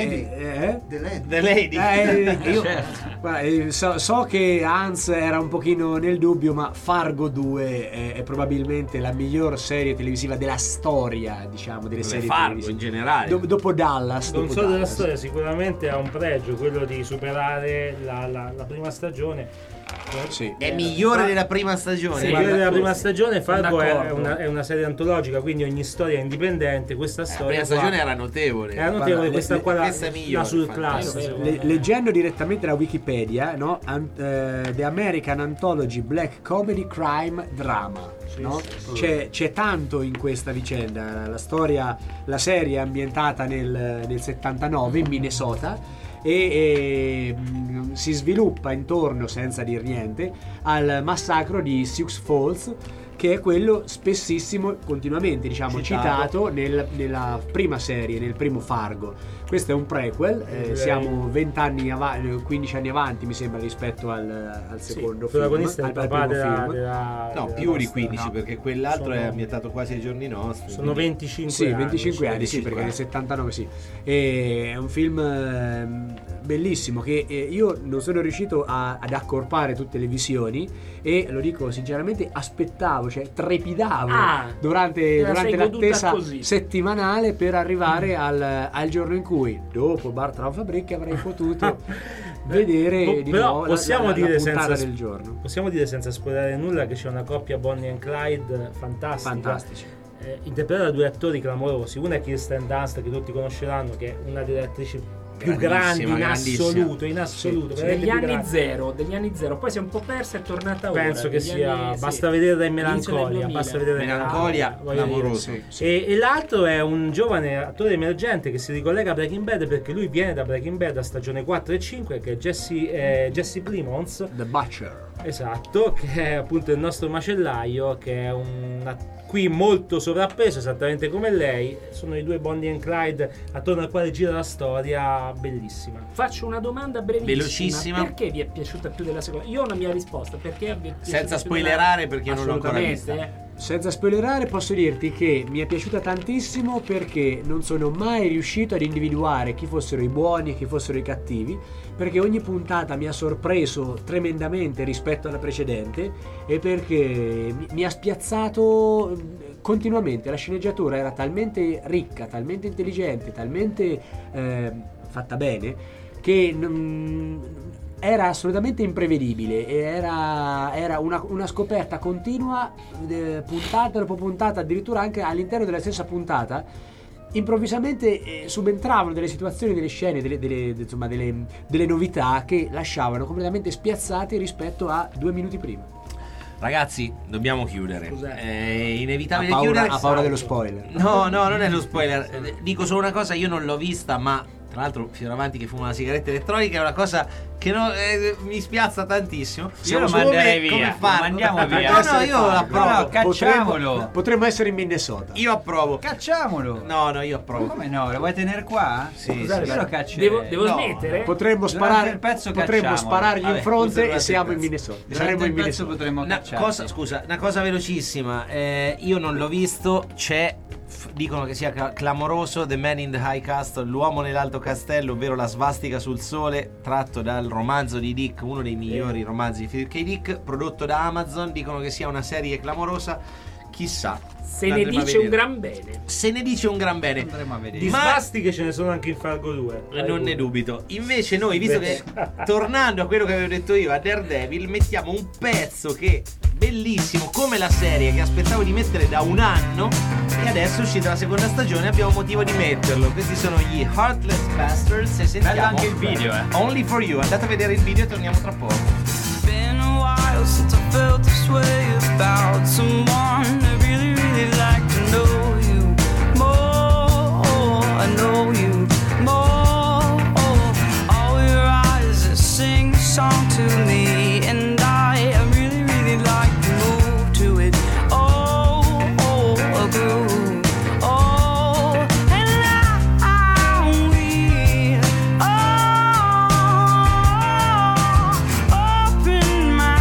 The Lady. Io so che Hans era un pochino nel dubbio, ma Fargo 2 è probabilmente la miglior serie televisiva della storia, diciamo, delle serie Fargo televisive in generale. dopo Dallas. Non solo della storia, sicuramente ha un pregio quello di superare la prima stagione. Sì. È migliore della prima stagione. Sì, migliore della prima stagione. Fargo è una serie antologica, quindi ogni storia è indipendente. Questa storia la prima stagione era notevole. Era notevole. Questa qua questa è migliore, sul classico. Leggendo direttamente da Wikipedia, no? The American Anthology Black Comedy Crime Drama. No? C'è tanto in questa vicenda. La serie è ambientata nel 79 in Minnesota, e si sviluppa intorno, senza dir niente, al massacro di Sioux Falls, che è quello spessissimo, continuamente citato nella prima serie, nel primo Fargo. Questo è un prequel, siamo 15 anni avanti mi sembra rispetto al secondo film. Il protagonista è il papà no, più di 15, perché quell'altro è ambientato quasi ai giorni nostri. Sono 25 sì, anni. 25 anni, sì, perché nel 79 sì. E è un film bellissimo che io non sono riuscito ad accorpare tutte le visioni, e lo dico sinceramente, aspettavo, cioè trepidavo durante l'attesa settimanale per arrivare al giorno in cui, dopo Bar Traum Fabric, avrei potuto vedere di nuovo la puntata del giorno. Possiamo dire senza spoilerare nulla che c'è una coppia Bonnie and Clyde fantastici. Interpretata da due attori clamorosi. Una è Kirsten Dunst, che tutti conosceranno, che è una delle attrici più grandi in assoluto degli anni zero. Poi si è un po' persa e è tornata ora. Penso che sia basta vederla in Melancolia, clamoroso. E l'altro è un giovane attore emergente che si ricollega a Breaking Bad, perché lui viene da Breaking Bad a stagione 4 e 5, che è Jesse Plemons, The Butcher. Esatto, che è appunto il nostro macellaio, che è qui molto sovrappeso, esattamente come lei. Sono i due Bonnie and Clyde attorno al quale gira la storia, bellissima. Faccio una domanda brevissima. Velocissima. Perché vi è piaciuta più della seconda? Io ho una mia risposta. Perché vi è senza spoilerare, perché non l'ho ancora vista. Senza spoilerare posso dirti che mi è piaciuta tantissimo, perché non sono mai riuscito ad individuare chi fossero i buoni e chi fossero i cattivi, perché ogni puntata mi ha sorpreso tremendamente rispetto alla precedente, e perché mi ha spiazzato continuamente. La sceneggiatura era talmente ricca, talmente intelligente, talmente fatta bene, che era assolutamente imprevedibile, e era una scoperta continua, puntata dopo puntata, addirittura anche all'interno della stessa puntata. improvvisamente subentravano delle situazioni, delle scene, delle novità che lasciavano completamente spiazzati rispetto a 2 minuti prima. Ragazzi, dobbiamo chiudere. È inevitabile Ha chiudere. Ha paura dello spoiler. No, non è lo spoiler. Dico solo una cosa, io non l'ho vista, ma tra l'altro Fioravanti che fuma una sigaretta elettronica è una cosa che mi spiazza tantissimo. Io lo manderei via. Come farlo? Mandiamo via. No, io approvo. Cacciamolo. Potremmo essere in Minnesota. Io approvo. Cacciamolo. No, io approvo. Come no? Lo vuoi tenere qua? Sì. Io lo caccerei. Devo smettere? Potremmo sparargli in fronte e siamo in Minnesota. Saremo in Minnesota. Potremmo Scusa, una cosa velocissima. Io non l'ho visto. Dicono che sia clamoroso. The Man in the High Castle, l'uomo nell'alto castello, ovvero la svastica sul sole, tratto dal romanzo di Dick, uno dei migliori romanzi di Philip K. Dick, prodotto da Amazon. Dicono che sia una serie clamorosa. Chissà. Se ne dice un gran bene. Se ne dice un gran bene. Andremo a vedere. Di svastiche ce ne sono anche in Fargo 2. Non ne dubito. Invece noi, visto che tornando a quello che avevo detto io, a Daredevil, mettiamo un pezzo che bellissimo, come la serie che aspettavo di mettere da un anno, e adesso è uscita la seconda stagione, abbiamo motivo di metterlo. Questi sono gli Heartless Bastards e sentiamo bello anche il video, Only for You. Andate a vedere il video e torniamo tra poco. Been a while since I felt this way about someone I really, really like to know you more. I know you more. All your eyes sing a song to me, and I really, really like to move to it. A groove. And I will open my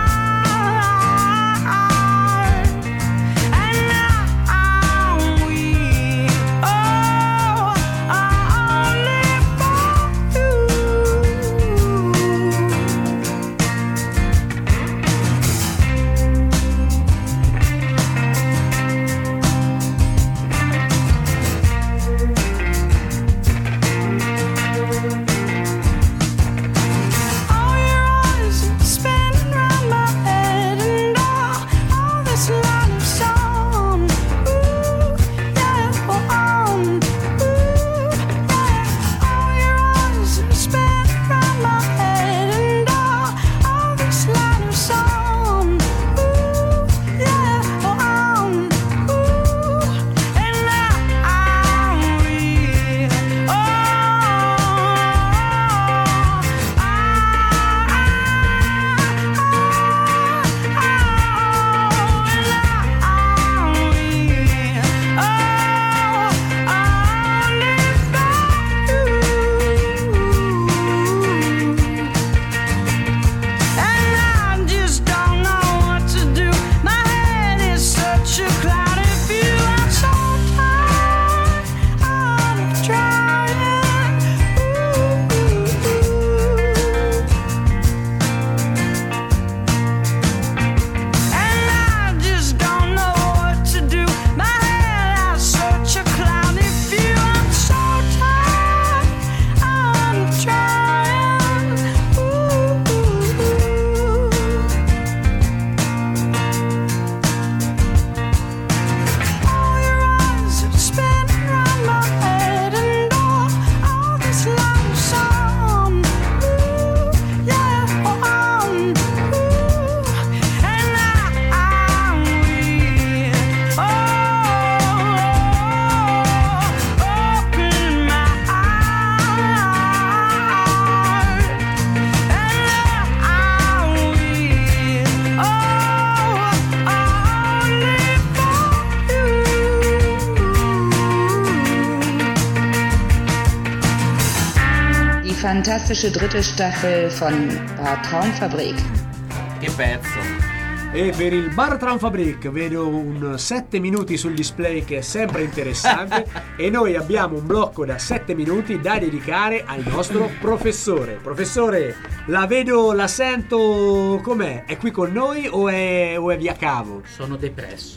fantastische dritte Staffel von Bar Traumfabrik. Che pezzo! E per il Bar Traumfabrik vedo un 7 minuti sul display che è sempre interessante e noi abbiamo un blocco da 7 minuti da dedicare al nostro professore. Professore, la vedo, la sento, com'è? È qui con noi o è via cavo? Sono depresso.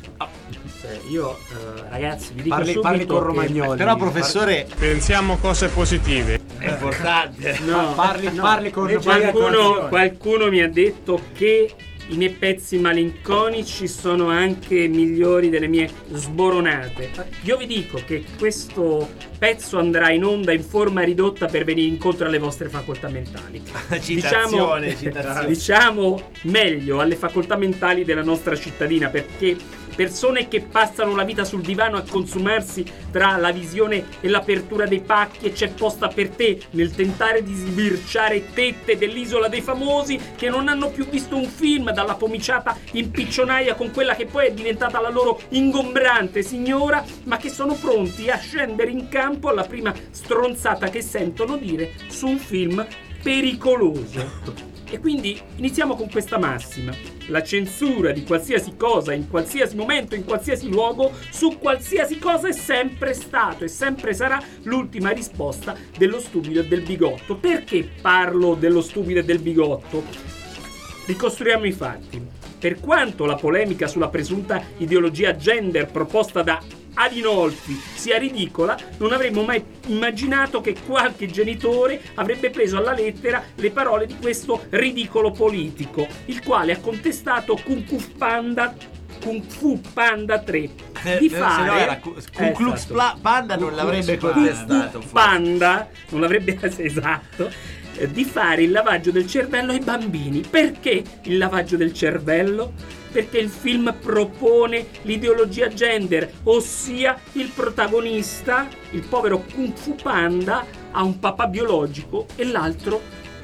Io ragazzi vi dico parli con Romagnoli. Però professore, pensiamo cose positive. È importante. No, parli con qualcuno mi ha detto che i miei pezzi malinconici sono anche migliori delle mie sboronate. Io vi dico che questo pezzo andrà in onda in forma ridotta per venire incontro alle vostre facoltà mentali. Citazione. Diciamo meglio alle facoltà mentali della nostra cittadina, perché persone che passano la vita sul divano a consumarsi tra la visione e l'apertura dei pacchi, e c'è posta per te nel tentare di sbirciare tette dell'Isola dei Famosi, che non hanno più visto un film dalla pomiciata in piccionaia con quella che poi è diventata la loro ingombrante signora, ma che sono pronti a scendere in campo alla prima stronzata che sentono dire su un film pericoloso. E quindi iniziamo con questa massima: la censura di qualsiasi cosa, in qualsiasi momento, in qualsiasi luogo, su qualsiasi cosa è sempre stato e sempre sarà l'ultima risposta dello stupido e del bigotto. Perché parlo dello stupido e del bigotto? Ricostruiamo i fatti. Per quanto la polemica sulla presunta ideologia gender proposta da Adinolfi sia ridicola, non avremmo mai immaginato che qualche genitore avrebbe preso alla lettera le parole di questo ridicolo politico, il quale ha contestato Kung Fu Panda 3 di fare, se no era Ku Klux Panda, non l'avrebbe contestato. Panda non l'avrebbe, esatto, di fare il lavaggio del cervello ai bambini. Perché il lavaggio del cervello? Perché il film propone l'ideologia gender, ossia il protagonista, il povero Kung Fu Panda, ha un papà biologico e l'altro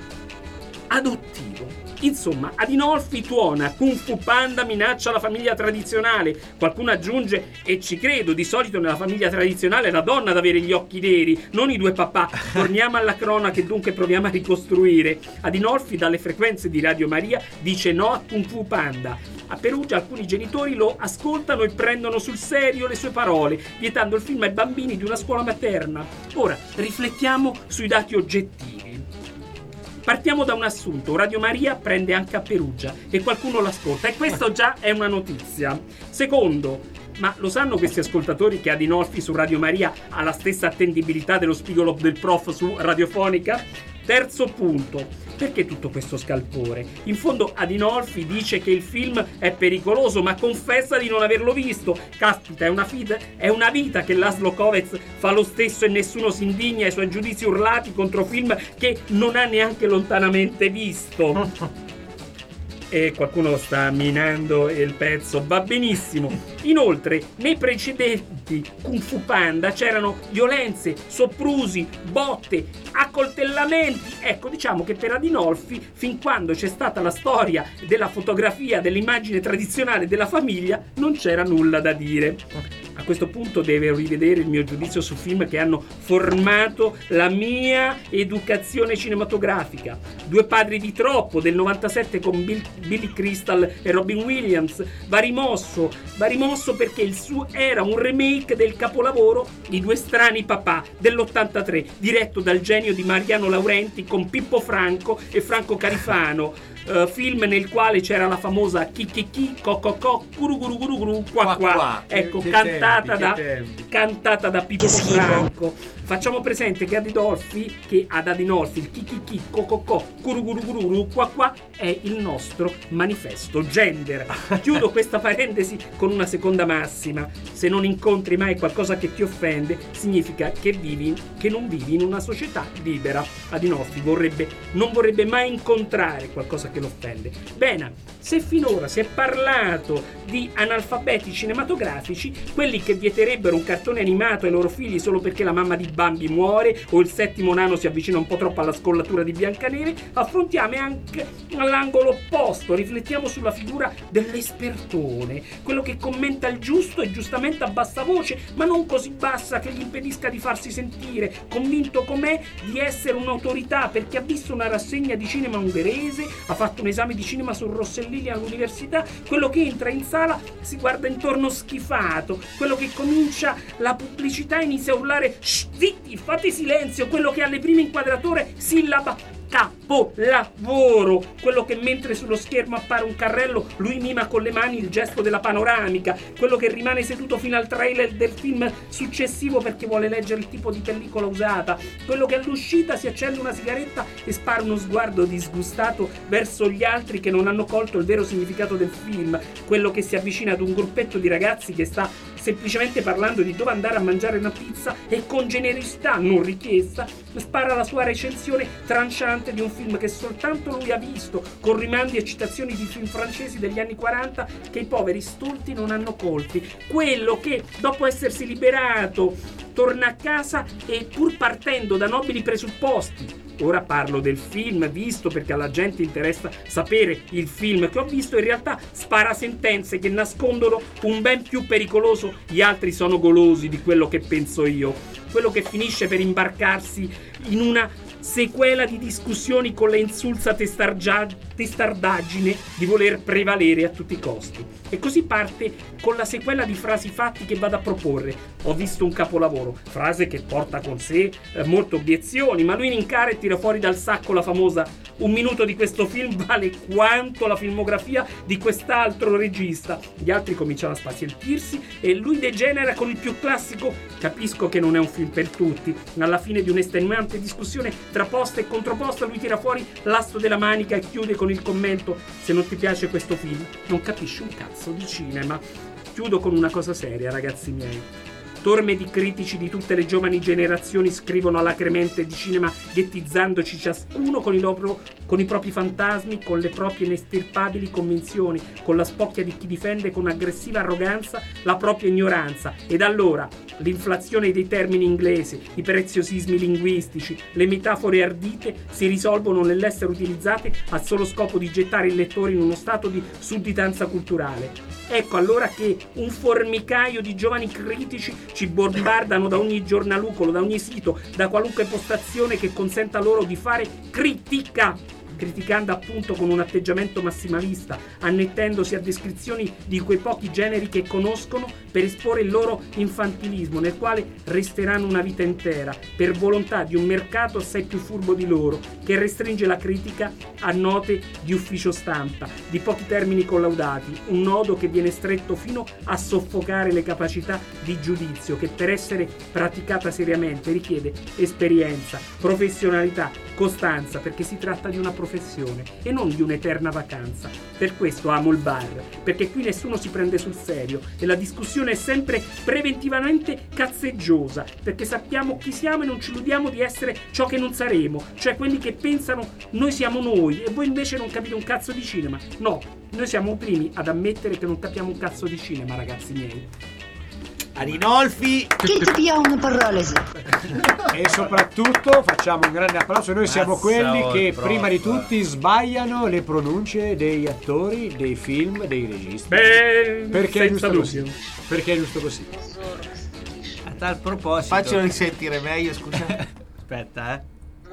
adottivo. Insomma, Adinolfi tuona, Kung Fu Panda minaccia la famiglia tradizionale. Qualcuno aggiunge, e ci credo, di solito nella famiglia tradizionale è la donna ad avere gli occhi neri, non i due papà. Torniamo alla cronaca e dunque proviamo a ricostruire. Adinolfi dalle frequenze di Radio Maria dice no a Kung Fu Panda. A Perugia alcuni genitori lo ascoltano e prendono sul serio le sue parole, vietando il film ai bambini di una scuola materna. Ora, riflettiamo sui dati oggettivi. Partiamo da un assunto: Radio Maria prende anche a Perugia e qualcuno l'ascolta, e questo già è una notizia. Secondo, ma lo sanno questi ascoltatori che Adinolfi su Radio Maria ha la stessa attendibilità dello spigolo del prof su Radiofonica? Terzo punto: perché tutto questo scalpore? In fondo Adinolfi dice che il film è pericoloso, ma confessa di non averlo visto. Caspita, è una vita che Laszlo Kovacs fa lo stesso e nessuno si indigna ai suoi giudizi urlati contro film che non ha neanche lontanamente visto. E qualcuno sta minando il pezzo, va benissimo. Inoltre, nei precedenti Kung Fu Panda c'erano violenze, soprusi, botte, accoltellamenti. Ecco, diciamo che per Adinolfi, fin quando c'è stata la storia della fotografia, dell'immagine tradizionale della famiglia, non c'era nulla da dire. A questo punto devo rivedere il mio giudizio su film che hanno formato la mia educazione cinematografica. Due padri di troppo del 97 con Billy Crystal e Robin Williams va rimosso perché il suo era un remake del capolavoro I Due Strani Papà dell'83, diretto dal genio di Mariano Laurenti con Pippo Franco e Franco Carifano. Film nel quale c'era la famosa chi cococò guru guru guru guru qua qua, ecco, cantata da Pippo Franco. Facciamo presente che ad Adinolfi il chi cococò guru guru guru guru qua è il nostro manifesto gender. Chiudo questa parentesi con una seconda massima: se non incontri mai qualcosa che ti offende, significa che non vivi in una società libera. Adinolfi non vorrebbe mai incontrare qualcosa che lo offende. Bene, se finora si è parlato di analfabeti cinematografici, quelli che vieterebbero un cartone animato ai loro figli solo perché la mamma di Bambi muore o il settimo nano si avvicina un po' troppo alla scollatura di Biancaneve, affrontiamo anche all'angolo opposto. Riflettiamo sulla figura dell'espertone, quello che commenta il giusto e giustamente a bassa voce, ma non così bassa che gli impedisca di farsi sentire, convinto com'è di essere un'autorità perché ha visto una rassegna di cinema ungherese, ha fatto un esame di cinema su Rossellini all'università, quello che entra in sala si guarda intorno schifato, quello che comincia la pubblicità inizia a urlare zitti, fate silenzio, quello che alle prime inquadrature sillaba capolavoro, quello che mentre sullo schermo appare un carrello lui mima con le mani il gesto della panoramica, quello che rimane seduto fino al trailer del film successivo perché vuole leggere il tipo di pellicola usata, quello che all'uscita si accende una sigaretta e spara uno sguardo disgustato verso gli altri che non hanno colto il vero significato del film, quello che si avvicina ad un gruppetto di ragazzi che sta semplicemente parlando di dove andare a mangiare una pizza e con generosità non richiesta spara la sua recensione tranciante di un film che soltanto lui ha visto, con rimandi e citazioni di film francesi degli anni 40 che i poveri stolti non hanno colti, quello che dopo essersi liberato torna a casa e pur partendo da nobili presupposti, ora parlo del film visto perché alla gente interessa sapere il film che ho visto, in realtà spara sentenze che nascondono un ben più pericoloso gli altri sono golosi di quello che penso io, quello che finisce per imbarcarsi in una sequela di discussioni con la insulsa testardaggine di voler prevalere a tutti i costi. E così parte con la sequela di frasi fatti che vado a proporre. Ho visto un capolavoro, frase che porta con sé molte obiezioni, ma lui incara e tira fuori dal sacco la famosa: un minuto di questo film vale quanto la filmografia di quest'altro regista. Gli altri cominciano a spazientirsi e lui degenera con il più classico: capisco che non è un film per tutti. Alla fine di un'estenuante discussione tra posta e controposta lui tira fuori l'asto della manica e chiude con il commento: se non ti piace questo film non capisci un cazzo di cinema. Chiudo con una cosa seria, ragazzi miei. Torme di critici di tutte le giovani generazioni scrivono alacremente di cinema, ghettizzandoci ciascuno con i propri fantasmi, con le proprie inestirpabili convinzioni, con la spocchia di chi difende con aggressiva arroganza la propria ignoranza. Ed allora l'inflazione dei termini inglesi, i preziosismi linguistici, le metafore ardite si risolvono nell'essere utilizzate al solo scopo di gettare il lettore in uno stato di sudditanza culturale. Ecco allora che un formicaio di giovani critici ci bombardano da ogni giornalucolo, da ogni sito, da qualunque postazione che consenta loro di fare critica, criticando appunto con un atteggiamento massimalista, annettendosi a descrizioni di quei pochi generi che conoscono per esporre il loro infantilismo, nel quale resteranno una vita intera, per volontà di un mercato assai più furbo di loro, che restringe la critica a note di ufficio stampa, di pochi termini collaudati, un nodo che viene stretto fino a soffocare le capacità di giudizio, che per essere praticata seriamente richiede esperienza, professionalità, costanza, perché si tratta di una professione e non di un'eterna vacanza. Per questo amo il bar, perché qui nessuno si prende sul serio e la discussione è sempre preventivamente cazzeggiosa, perché sappiamo chi siamo e non ci illudiamo di essere ciò che non saremo, cioè quelli che pensano noi siamo noi e voi invece non capite un cazzo di cinema. No, noi siamo i primi ad ammettere che non capiamo un cazzo di cinema, ragazzi miei. Arinolfi, Che ti pia una parolesi? E soprattutto facciamo un grande applauso. Noi siamo quelli che proprio. prima di tutti sbagliano le pronunce degli attori, dei film, dei registi. Perché è giusto così? Perché è giusto così. A tal proposito, faccelo risentire meglio, scusa. Aspetta,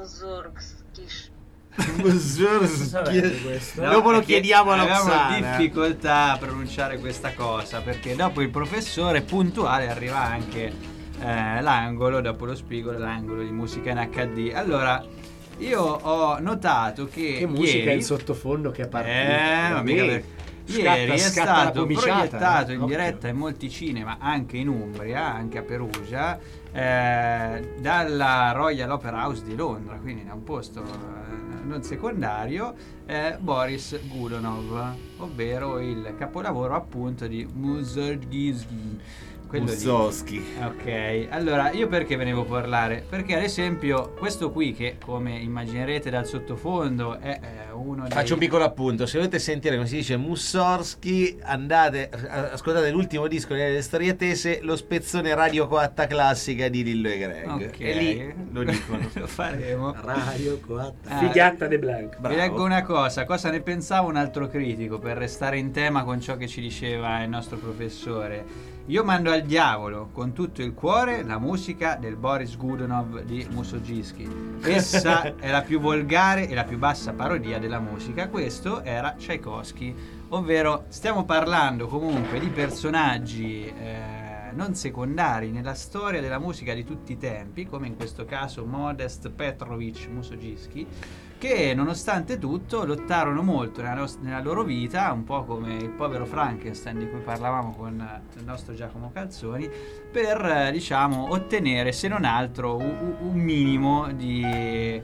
Dopo lo chiediamo a Abbiamo Roxana. difficoltà a pronunciare questa cosa perché dopo il professore puntuale arriva anche l'angolo, dopo lo spigolo, l'angolo di musica in HD. Allora, io ho notato che musica ieri, in sottofondo che è partita. ma mica perché ieri è scatta la stato pomiciata, proiettato in Occhio. diretta in molti cinema, anche in Umbria, anche a Perugia, dalla Royal Opera House di Londra, quindi da un posto non secondario, Boris Godunov, ovvero il capolavoro appunto di Mussorgsky. Mussorgsky. Ok, allora io perché ve ne devo parlare? Perché ad esempio questo qui, che come immaginerete dal sottofondo è uno dei... Faccio un piccolo appunto: se volete sentire come si dice Mussorgsky, andate, ascoltate l'ultimo disco delle storie tese, lo spezzone Radio Coatta Classica di Lillo e Greg. Ok, E lì lo dicono. lo faremo. Radio Coatta. Figatta de Blanc. Vi leggo una cosa ne pensava un altro critico, per restare in tema con ciò che ci diceva il nostro professore. Io mando al diavolo con tutto il cuore la musica del Boris Godunov di Mussorgsky. Essa è la più volgare e la più bassa parodia della musica. Questo era Tchaikovsky, ovvero stiamo parlando comunque di personaggi non secondari nella storia della musica di tutti i tempi, come in questo caso Modest Petrovich Mussorgsky, che nonostante tutto lottarono molto nella loro vita, un po' come il povero Frankenstein di cui parlavamo con il nostro Giacomo Calzoni, per diciamo ottenere se non altro un minimo di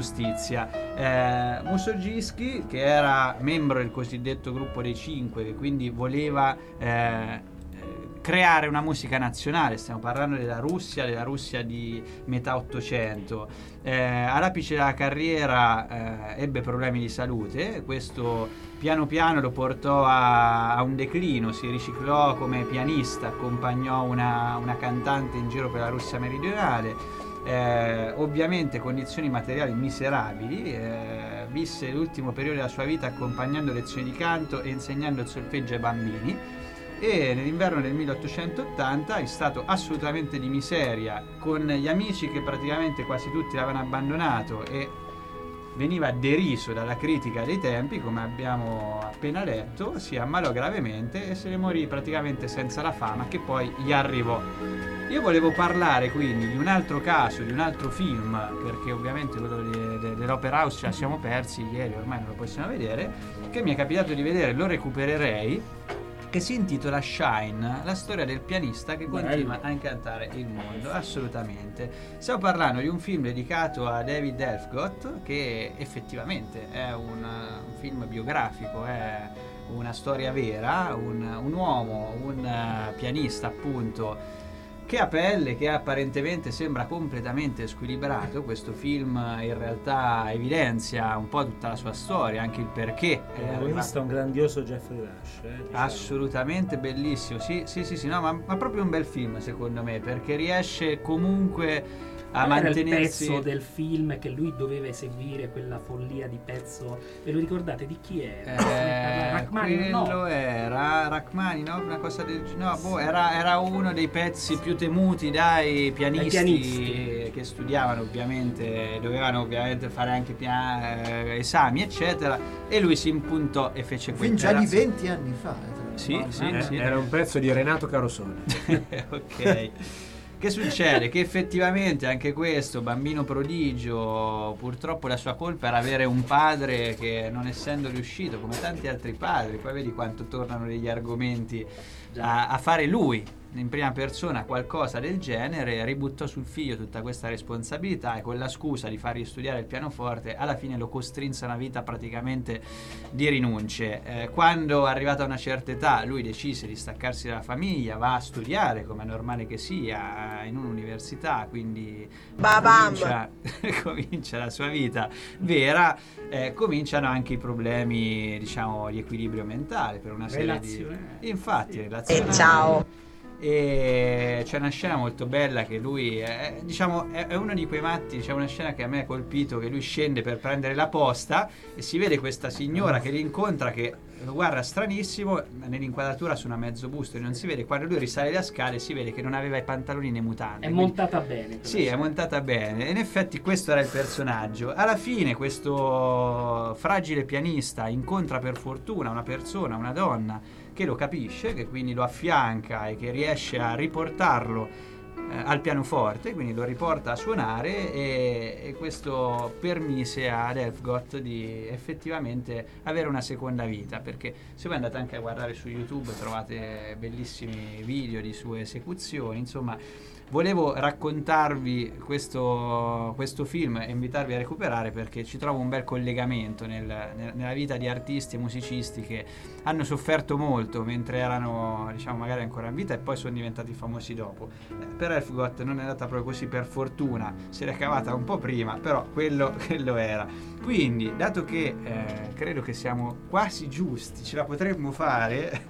giustizia. Mussorgsky, che era membro del cosiddetto gruppo dei Cinque, che quindi voleva creare una musica nazionale, stiamo parlando della Russia di metà Ottocento. All'apice della carriera ebbe problemi di salute, questo piano piano lo portò a un declino, si riciclò come pianista, accompagnò una cantante in giro per la Russia meridionale, ovviamente condizioni materiali miserabili, visse l'ultimo periodo della sua vita accompagnando lezioni di canto e insegnando il solfeggio ai bambini. E nell'inverno del 1880, in stato assolutamente di miseria, con gli amici che praticamente quasi tutti l'avevano abbandonato e veniva deriso dalla critica dei tempi, come abbiamo appena letto, si ammalò gravemente e se ne morì praticamente senza la fama che poi gli arrivò. Io volevo parlare quindi di un altro caso, di un altro film, perché ovviamente quello dell'Opera House ce la siamo persi ieri, ormai non lo possiamo vedere, che mi è capitato di vedere, lo recupererei, che si intitola Shine, la storia del pianista che continua a incantare il mondo. Assolutamente. Stiamo parlando di un film dedicato a David Elfgott, che effettivamente è un film biografico, è una storia vera, un uomo, un pianista appunto, che ha pelle, che apparentemente sembra completamente squilibrato. Questo film in realtà evidenzia un po' tutta la sua storia, anche il perché. Ho visto un grandioso Jeffrey Rush, diciamo. Assolutamente bellissimo, sì, no, ma proprio un bel film secondo me, perché riesce comunque a mantenersi. Era il pezzo del film che lui doveva eseguire, quella follia di pezzo, ve lo ricordate di chi era? Rachmaninoff? Quello era Rachmaninoff, una cosa del era uno dei pezzi più temuti dai pianisti che studiavano, ovviamente dovevano ovviamente fare anche esami eccetera, e lui si impuntò e fece quello. Già di 20 anni fa. Sì. Era un pezzo di Renato Carosone. Ok. Che succede? Che effettivamente anche questo bambino prodigio, purtroppo la sua colpa era avere un padre che, non essendo riuscito, come tanti altri padri, poi vedi quanto tornano degli argomenti, a fare lui in prima persona qualcosa del genere, ributtò sul figlio tutta questa responsabilità e con la scusa di fargli studiare il pianoforte alla fine lo costrinse a una vita praticamente di rinunce. Quando arrivato a una certa età lui decise di staccarsi dalla famiglia, va a studiare come è normale che sia in un'università, quindi comincia la sua vita vera, cominciano anche i problemi, diciamo, di equilibrio mentale per una serie di relazionali. E c'è una scena molto bella che lui è uno di quei matti, diciamo, una scena che a me ha colpito, che lui scende per prendere la posta e si vede questa signora che li incontra, che lo guarda stranissimo, nell'inquadratura su una mezzo busto e non si vede, quando lui risale le scale si vede che non aveva i pantaloni né mutande. È montata bene. Sì, è montata bene, e in effetti questo era il personaggio. Alla fine questo fragile pianista incontra per fortuna una persona, una donna, che lo capisce, che quindi lo affianca e che riesce a riportarlo al pianoforte, quindi lo riporta a suonare, e questo permise ad Elfgott di effettivamente avere una seconda vita, perché se voi andate anche a guardare su YouTube trovate bellissimi video di sue esecuzioni. Insomma, volevo raccontarvi questo film e invitarvi a recuperare, perché ci trovo un bel collegamento nella vita di artisti e musicisti che hanno sofferto molto mentre erano, diciamo, magari ancora in vita e poi sono diventati famosi dopo. Per Elfgott non è andata proprio così, per fortuna, se l'è cavata un po' prima, però quello era. Quindi, dato che credo che siamo quasi giusti, ce la potremmo fare,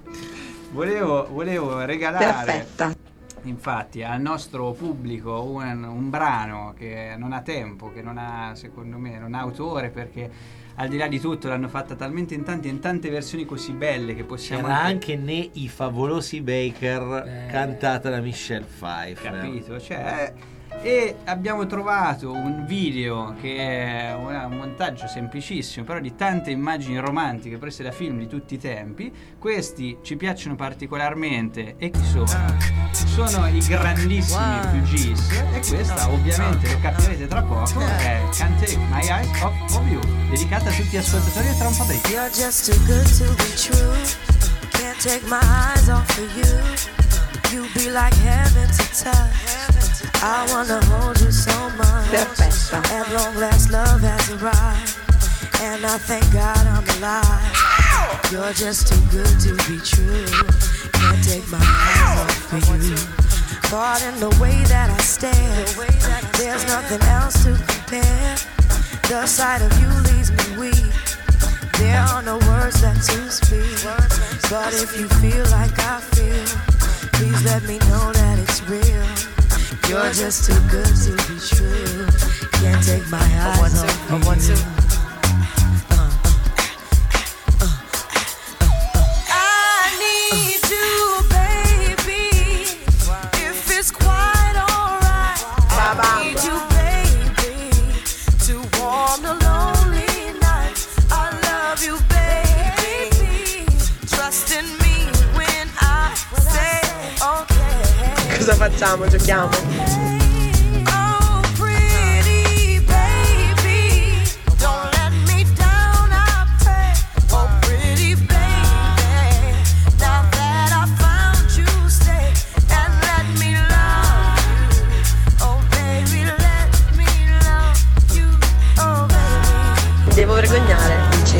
volevo regalare... Perfetta. Infatti al nostro pubblico un brano che non ha tempo, che non ha, secondo me, non ha autore, perché al di là di tutto l'hanno fatta talmente in tante versioni così belle che possiamo... C'era anche Ne i favolosi Baker, cantata da Michelle Pfeiffer. Capito? Cioè E abbiamo trovato un video che è un montaggio semplicissimo, però di tante immagini romantiche prese da film di tutti i tempi. Questi ci piacciono particolarmente. E chi sono? Sono i grandissimi Fugees. E questa ovviamente lo capirete tra poco, è Can't Take My Eyes Off of You, dedicata a tutti gli ascoltatori di Traumfabrik. You're just too good to be true. Can't take my eyes off of you. You be like heaven to touch. I wanna hold you so much. Perfetto. At long last love has arrived, and I thank God I'm alive. You're just too good to be true. Can't take my eyes off of you. Caught in the way that I stare, there's nothing else to compare. The sight of you leaves me weak. There are no words left to speak. But if you feel like I feel, please let me know that it's real. You're just too good to be true. Can't take my eyes off of you. I need you, baby. If it's quite alright. I need you, baby, to warm the lonely nights. I love you, baby. Trust in me when I say okay. Cosa facciamo? Giochiamo? Oh, pretty baby, don't let me down, I pray. Oh, pretty baby, now that I found you, stay and let me love you. Oh, baby, let me love you. Oh, baby. Mi devo vergognare, dici?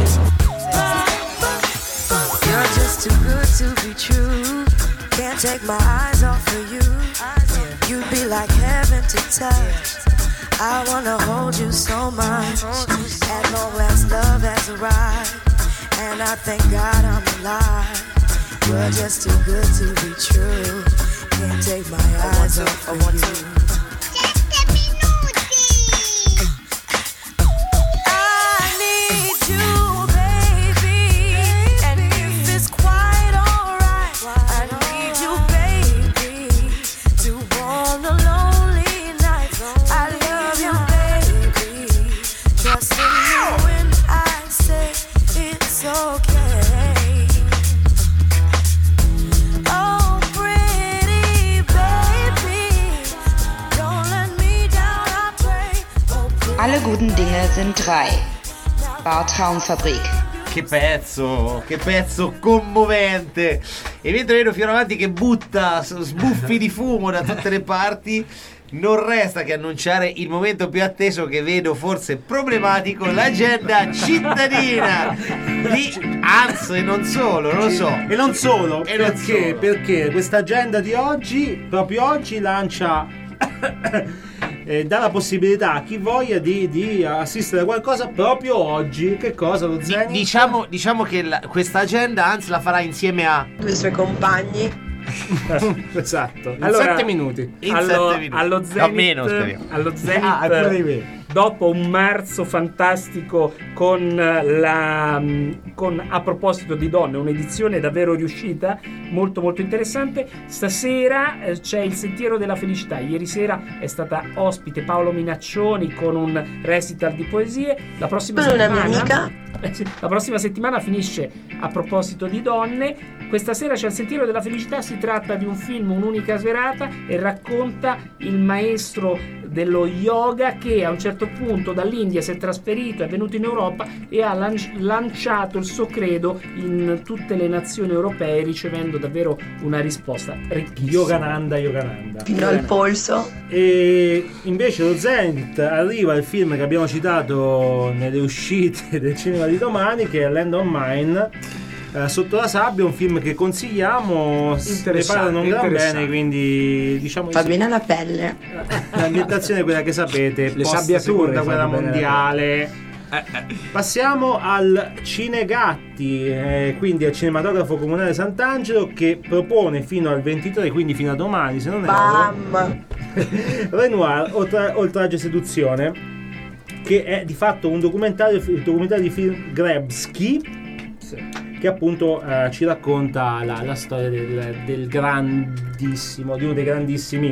You're just too good to be true. Can't take my eyes off of you. You'd be like heaven to touch. I wanna hold you so much. At long last love has arrived, and I thank God I'm alive. You're just too good to be true. Can't take my eyes off of you. I need you, baby, and if it's quite alright, I need you, baby, to warm the lonely nights. I love you, baby. Trust in me when I say it's okay. Oh, pretty baby, don't let me down, I pray. Oh, Alle guten Dinge sind drei. Bar Traumfabrik. Che pezzo commovente. E mentre vedo Fioravanti che butta sbuffi di fumo da tutte le parti, non resta che annunciare il momento più atteso, che vedo forse problematico, l'agenda cittadina di Hans, e non solo, non lo so. E non solo, perché questa agenda di oggi, proprio oggi, lancia dà la possibilità a chi voglia di assistere a qualcosa proprio oggi. Che cosa, lo Zeni? Diciamo che questa agenda Hans la farà insieme a due suoi compagni. Esatto, In 7 minuti. Allo Zenith, allo Zenith, dopo un marzo fantastico con a proposito di donne, un'edizione davvero riuscita, molto molto interessante. Stasera c'è il Sentiero della Felicità. Ieri sera è stata ospite Paolo Minaccioni con un recital di poesie. La prossima settimana finisce A proposito di donne. Questa sera c'è il Sentiero della Felicità. Si tratta di un film, un'unica serata, e racconta il maestro dello yoga che a un certo punto dall'India si è trasferito, è venuto in Europa e ha lanciato il suo credo in tutte le nazioni europee, ricevendo davvero una risposta ricchissima. Yogananda. Fino al polso. E invece lo Zenith arriva il film che abbiamo citato nelle uscite del cinema di domani, che è Land of Mine. Sotto la sabbia, un film che consigliamo, ne parlano un gran bene, quindi diciamo fa bene alla pelle. L'ambientazione è quella che sapete, le sabbiature, seconda guerra mondiale. Passiamo al Cinegatti, quindi al cinematografo comunale Sant'Angelo, che propone fino al 23, quindi fino a domani se non erro, Renoir, Oltraggio e seduzione, che è di fatto un documentario di film Grebsky, che appunto ci racconta la storia del grandissimo, di uno dei grandissimi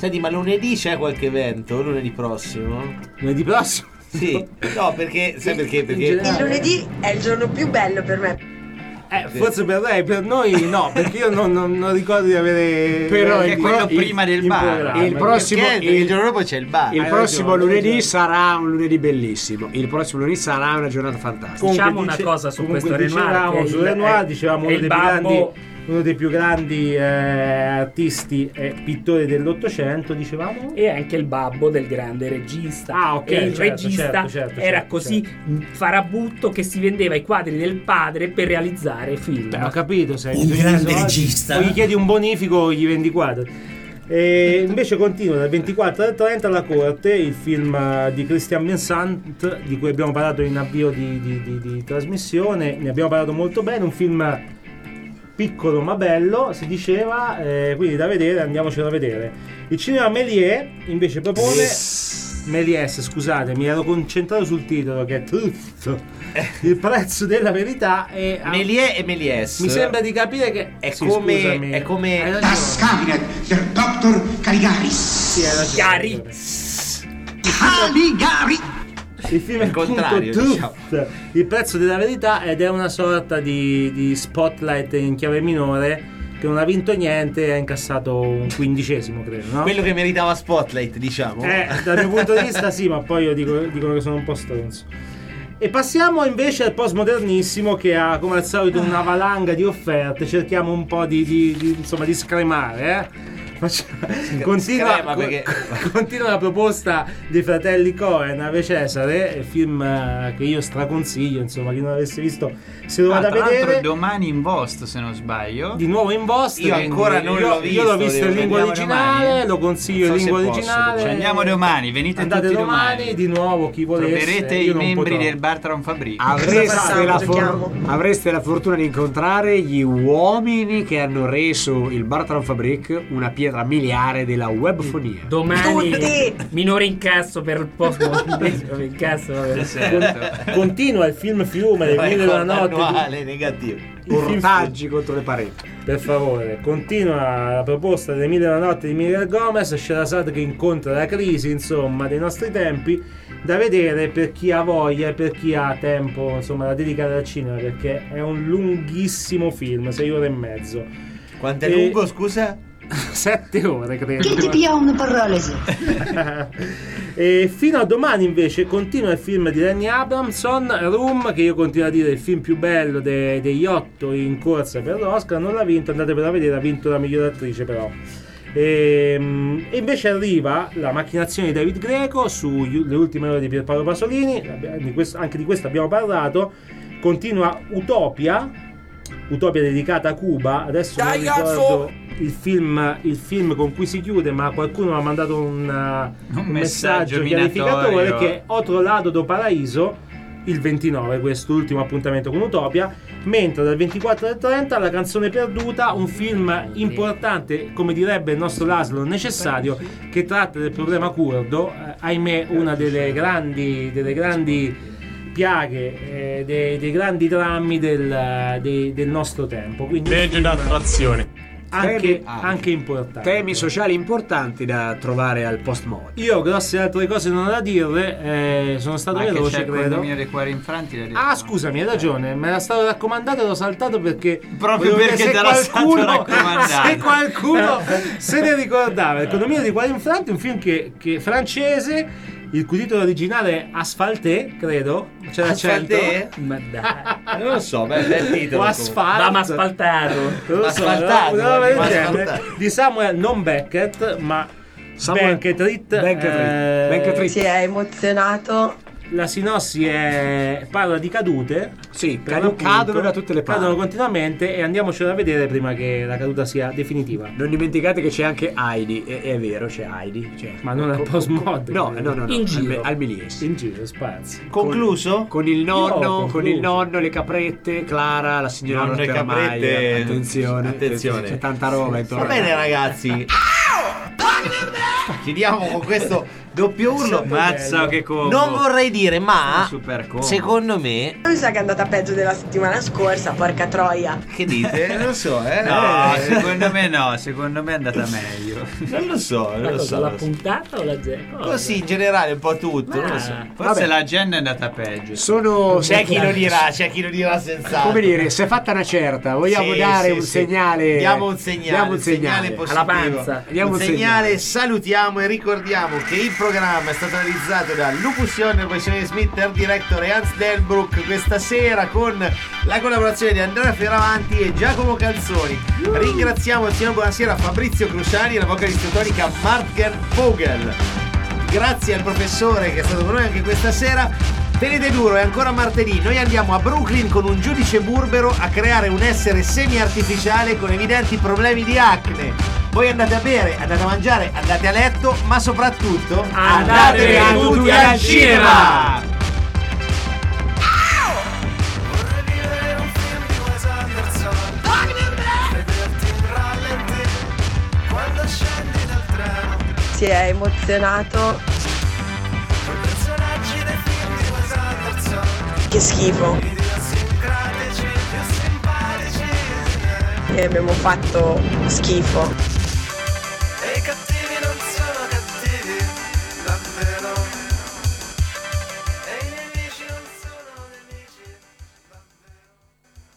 Senti, ma lunedì c'è qualche evento? Lunedì prossimo? Lunedì prossimo? Sì, no, perché sai perché? Perché Il lunedì è il giorno più bello per me. Forse per lei, per noi no, perché io non ricordo di avere. Però è quello prima del bar. Il prossimo il giorno dopo c'è il bar. Il prossimo lunedì sarà un lunedì bellissimo. Il prossimo lunedì sarà una giornata fantastica. Diciamo una cosa su questo Renoir. Su Renoir dicevamo uno dei più grandi artisti e pittori dell'Ottocento, dicevamo, e anche il babbo del grande regista. Ah, ok. E il certo, regista certo, era così farabutto che si vendeva i quadri del padre per realizzare film. Beh, ho capito, sei un grande regista. O gli chiedi un bonifico o gli vendi quadri. E invece continua dal 24 al 30 alla corte il film di Christian Vincent, di cui abbiamo parlato in avvio di trasmissione. Ne abbiamo parlato molto bene, un film piccolo ma bello, si diceva, quindi da vedere, andiamocelo a vedere. Il cinema Méliès invece propone Méliès, scusate, mi ero concentrato sul titolo che è Truth, il prezzo della verità. E Méliès e Méliès, mi sembra di capire che è come Das Cabinet del Dr. Caligaris. Caligari. Il film è il contrario, diciamo. Il prezzo della verità, ed è una sorta di Spotlight in chiave minore che non ha vinto niente e ha incassato un 15°, credo, no? Quello che meritava Spotlight, diciamo. Dal mio punto di vista sì, ma poi io dicono che sono un po' stronzo. E passiamo invece al postmodernissimo, che ha come al solito una valanga di offerte. Cerchiamo un po' di scremare, Continua la proposta dei fratelli Coen, Ave Cesare, film che io straconsiglio, insomma, chi non l'avesse visto se lo vada a vedere. Domani in Vost, se non sbaglio. Di nuovo in Vost. Io ancora non l'ho visto. Io l'ho visto in lingua originale, domani. lo consiglio in lingua originale. Ci andiamo domani, venite andate tutti domani. Di nuovo, chi volesse. Troverete i membri del Bartram Fabric. Avreste la fortuna di incontrare gli uomini che hanno reso il Bartram Fabric una pietra miliare della webfonia. Domani minore incasso per il Continua il film Fiume del 1990 negativo. Ortaggi contro le pareti. Per favore, continua la proposta delle 1001 notte di Miguel Gomez, Sherazade che incontra la crisi, insomma, dei nostri tempi, da vedere per chi ha voglia e per chi ha tempo, insomma, da dedicare al cinema, perché è un lunghissimo film, 6 ore e mezzo. Quanto è lungo, scusa? 7 ore, credo. Che ti pia una paralisi? E fino a domani invece continua il film di Lenny Abramson, Room, che io continuo a dire è il film più bello degli 8 in corsa per l'Oscar. Non l'ha vinto, andatevelo a vedere, ha vinto la miglior attrice però. E invece arriva La macchinazione di David Greco sulle ultime ore di Pierpaolo Pasolini, anche di questo abbiamo parlato. Continua Utopia dedicata a Cuba. Adesso non ricordo il film con cui si chiude, ma qualcuno mi ha mandato un messaggio chiarificatore che Otro Lado do Paraíso, il 29, questo ultimo appuntamento con Utopia. Mentre dal 24 al 30 La canzone perduta, un film importante, come direbbe il nostro Laszlo, necessario, che tratta del problema curdo, ahimè una delle grandi piaghe, dei grandi drammi del nostro tempo. Quindi legge d'attrazione. Anche importanti. Temi sociali importanti da trovare al postmodern. Io grosse altre cose non ho da dire, sono stato veloce, credo. L'economia dei cuori infranti. Scusami, hai ragione, me era stato raccomandato e l'ho saltato perché proprio perché te l'ha stato raccomandato. Se qualcuno se ne ricordava. L'economia dei cuori infranti, un film che francese. Il cui titolo originale è Asphalté, credo. C'era Asphalté? Ma dai. Non lo so, bel titolo. O Asfalto. Ma asfaltato. Non lo so, di Samuel, non Beckett, ma Benkett. Si è emozionato. La sinossi parla di cadute. Sì, cadono da tutte le parti. Cadono continuamente e andiamocelo a vedere prima che la caduta sia definitiva. Non dimenticate che c'è anche Heidi, è vero, c'è Heidi. Ma non al postmod. No. In giro. Al Méliès. In giro, spazio. Concluso? Con il nonno, le caprette, Clara, la signora Nonno e caprette. Attenzione. C'è tanta roba intorno. Va bene, ragazzi. Chiudiamo con questo doppio urlo. Mazza che combo. Non vorrei dire, ma super combo. secondo me Mi sa che è andata peggio della settimana scorsa, porca troia. Che dite? Non lo so, No, secondo me no, secondo me è andata meglio. Non lo so, non lo so. La puntata o la Gen? Così in generale un po' tutto, non lo so. Forse la Gen è andata peggio. C'è chi lo dirà senz'altro. Come dire, si è fatta una certa, vogliamo dare un segnale. Diamo un segnale positivo. Alla panza. Diamo un segnale. Salutiamo e ricordiamo che il programma è stato realizzato da Lupus Ionner, Weston Smith, Art Director e Hans Delbruck, questa sera con la collaborazione di Andrea Fioravanti e Giacomo Calzoni. Ringraziamo il signor Buonasera Fabrizio Cruciani e la vocalista tonica Martgen Vogel. Grazie al professore che è stato con noi anche questa sera. Tenete duro, è ancora martedì. Noi andiamo a Brooklyn con un giudice burbero a creare un essere semi-artificiale con evidenti problemi di acne. Voi andate a bere, andate a mangiare, andate a letto, ma soprattutto andate tutti al cinema! Si è emozionato. Che schifo. E abbiamo fatto schifo.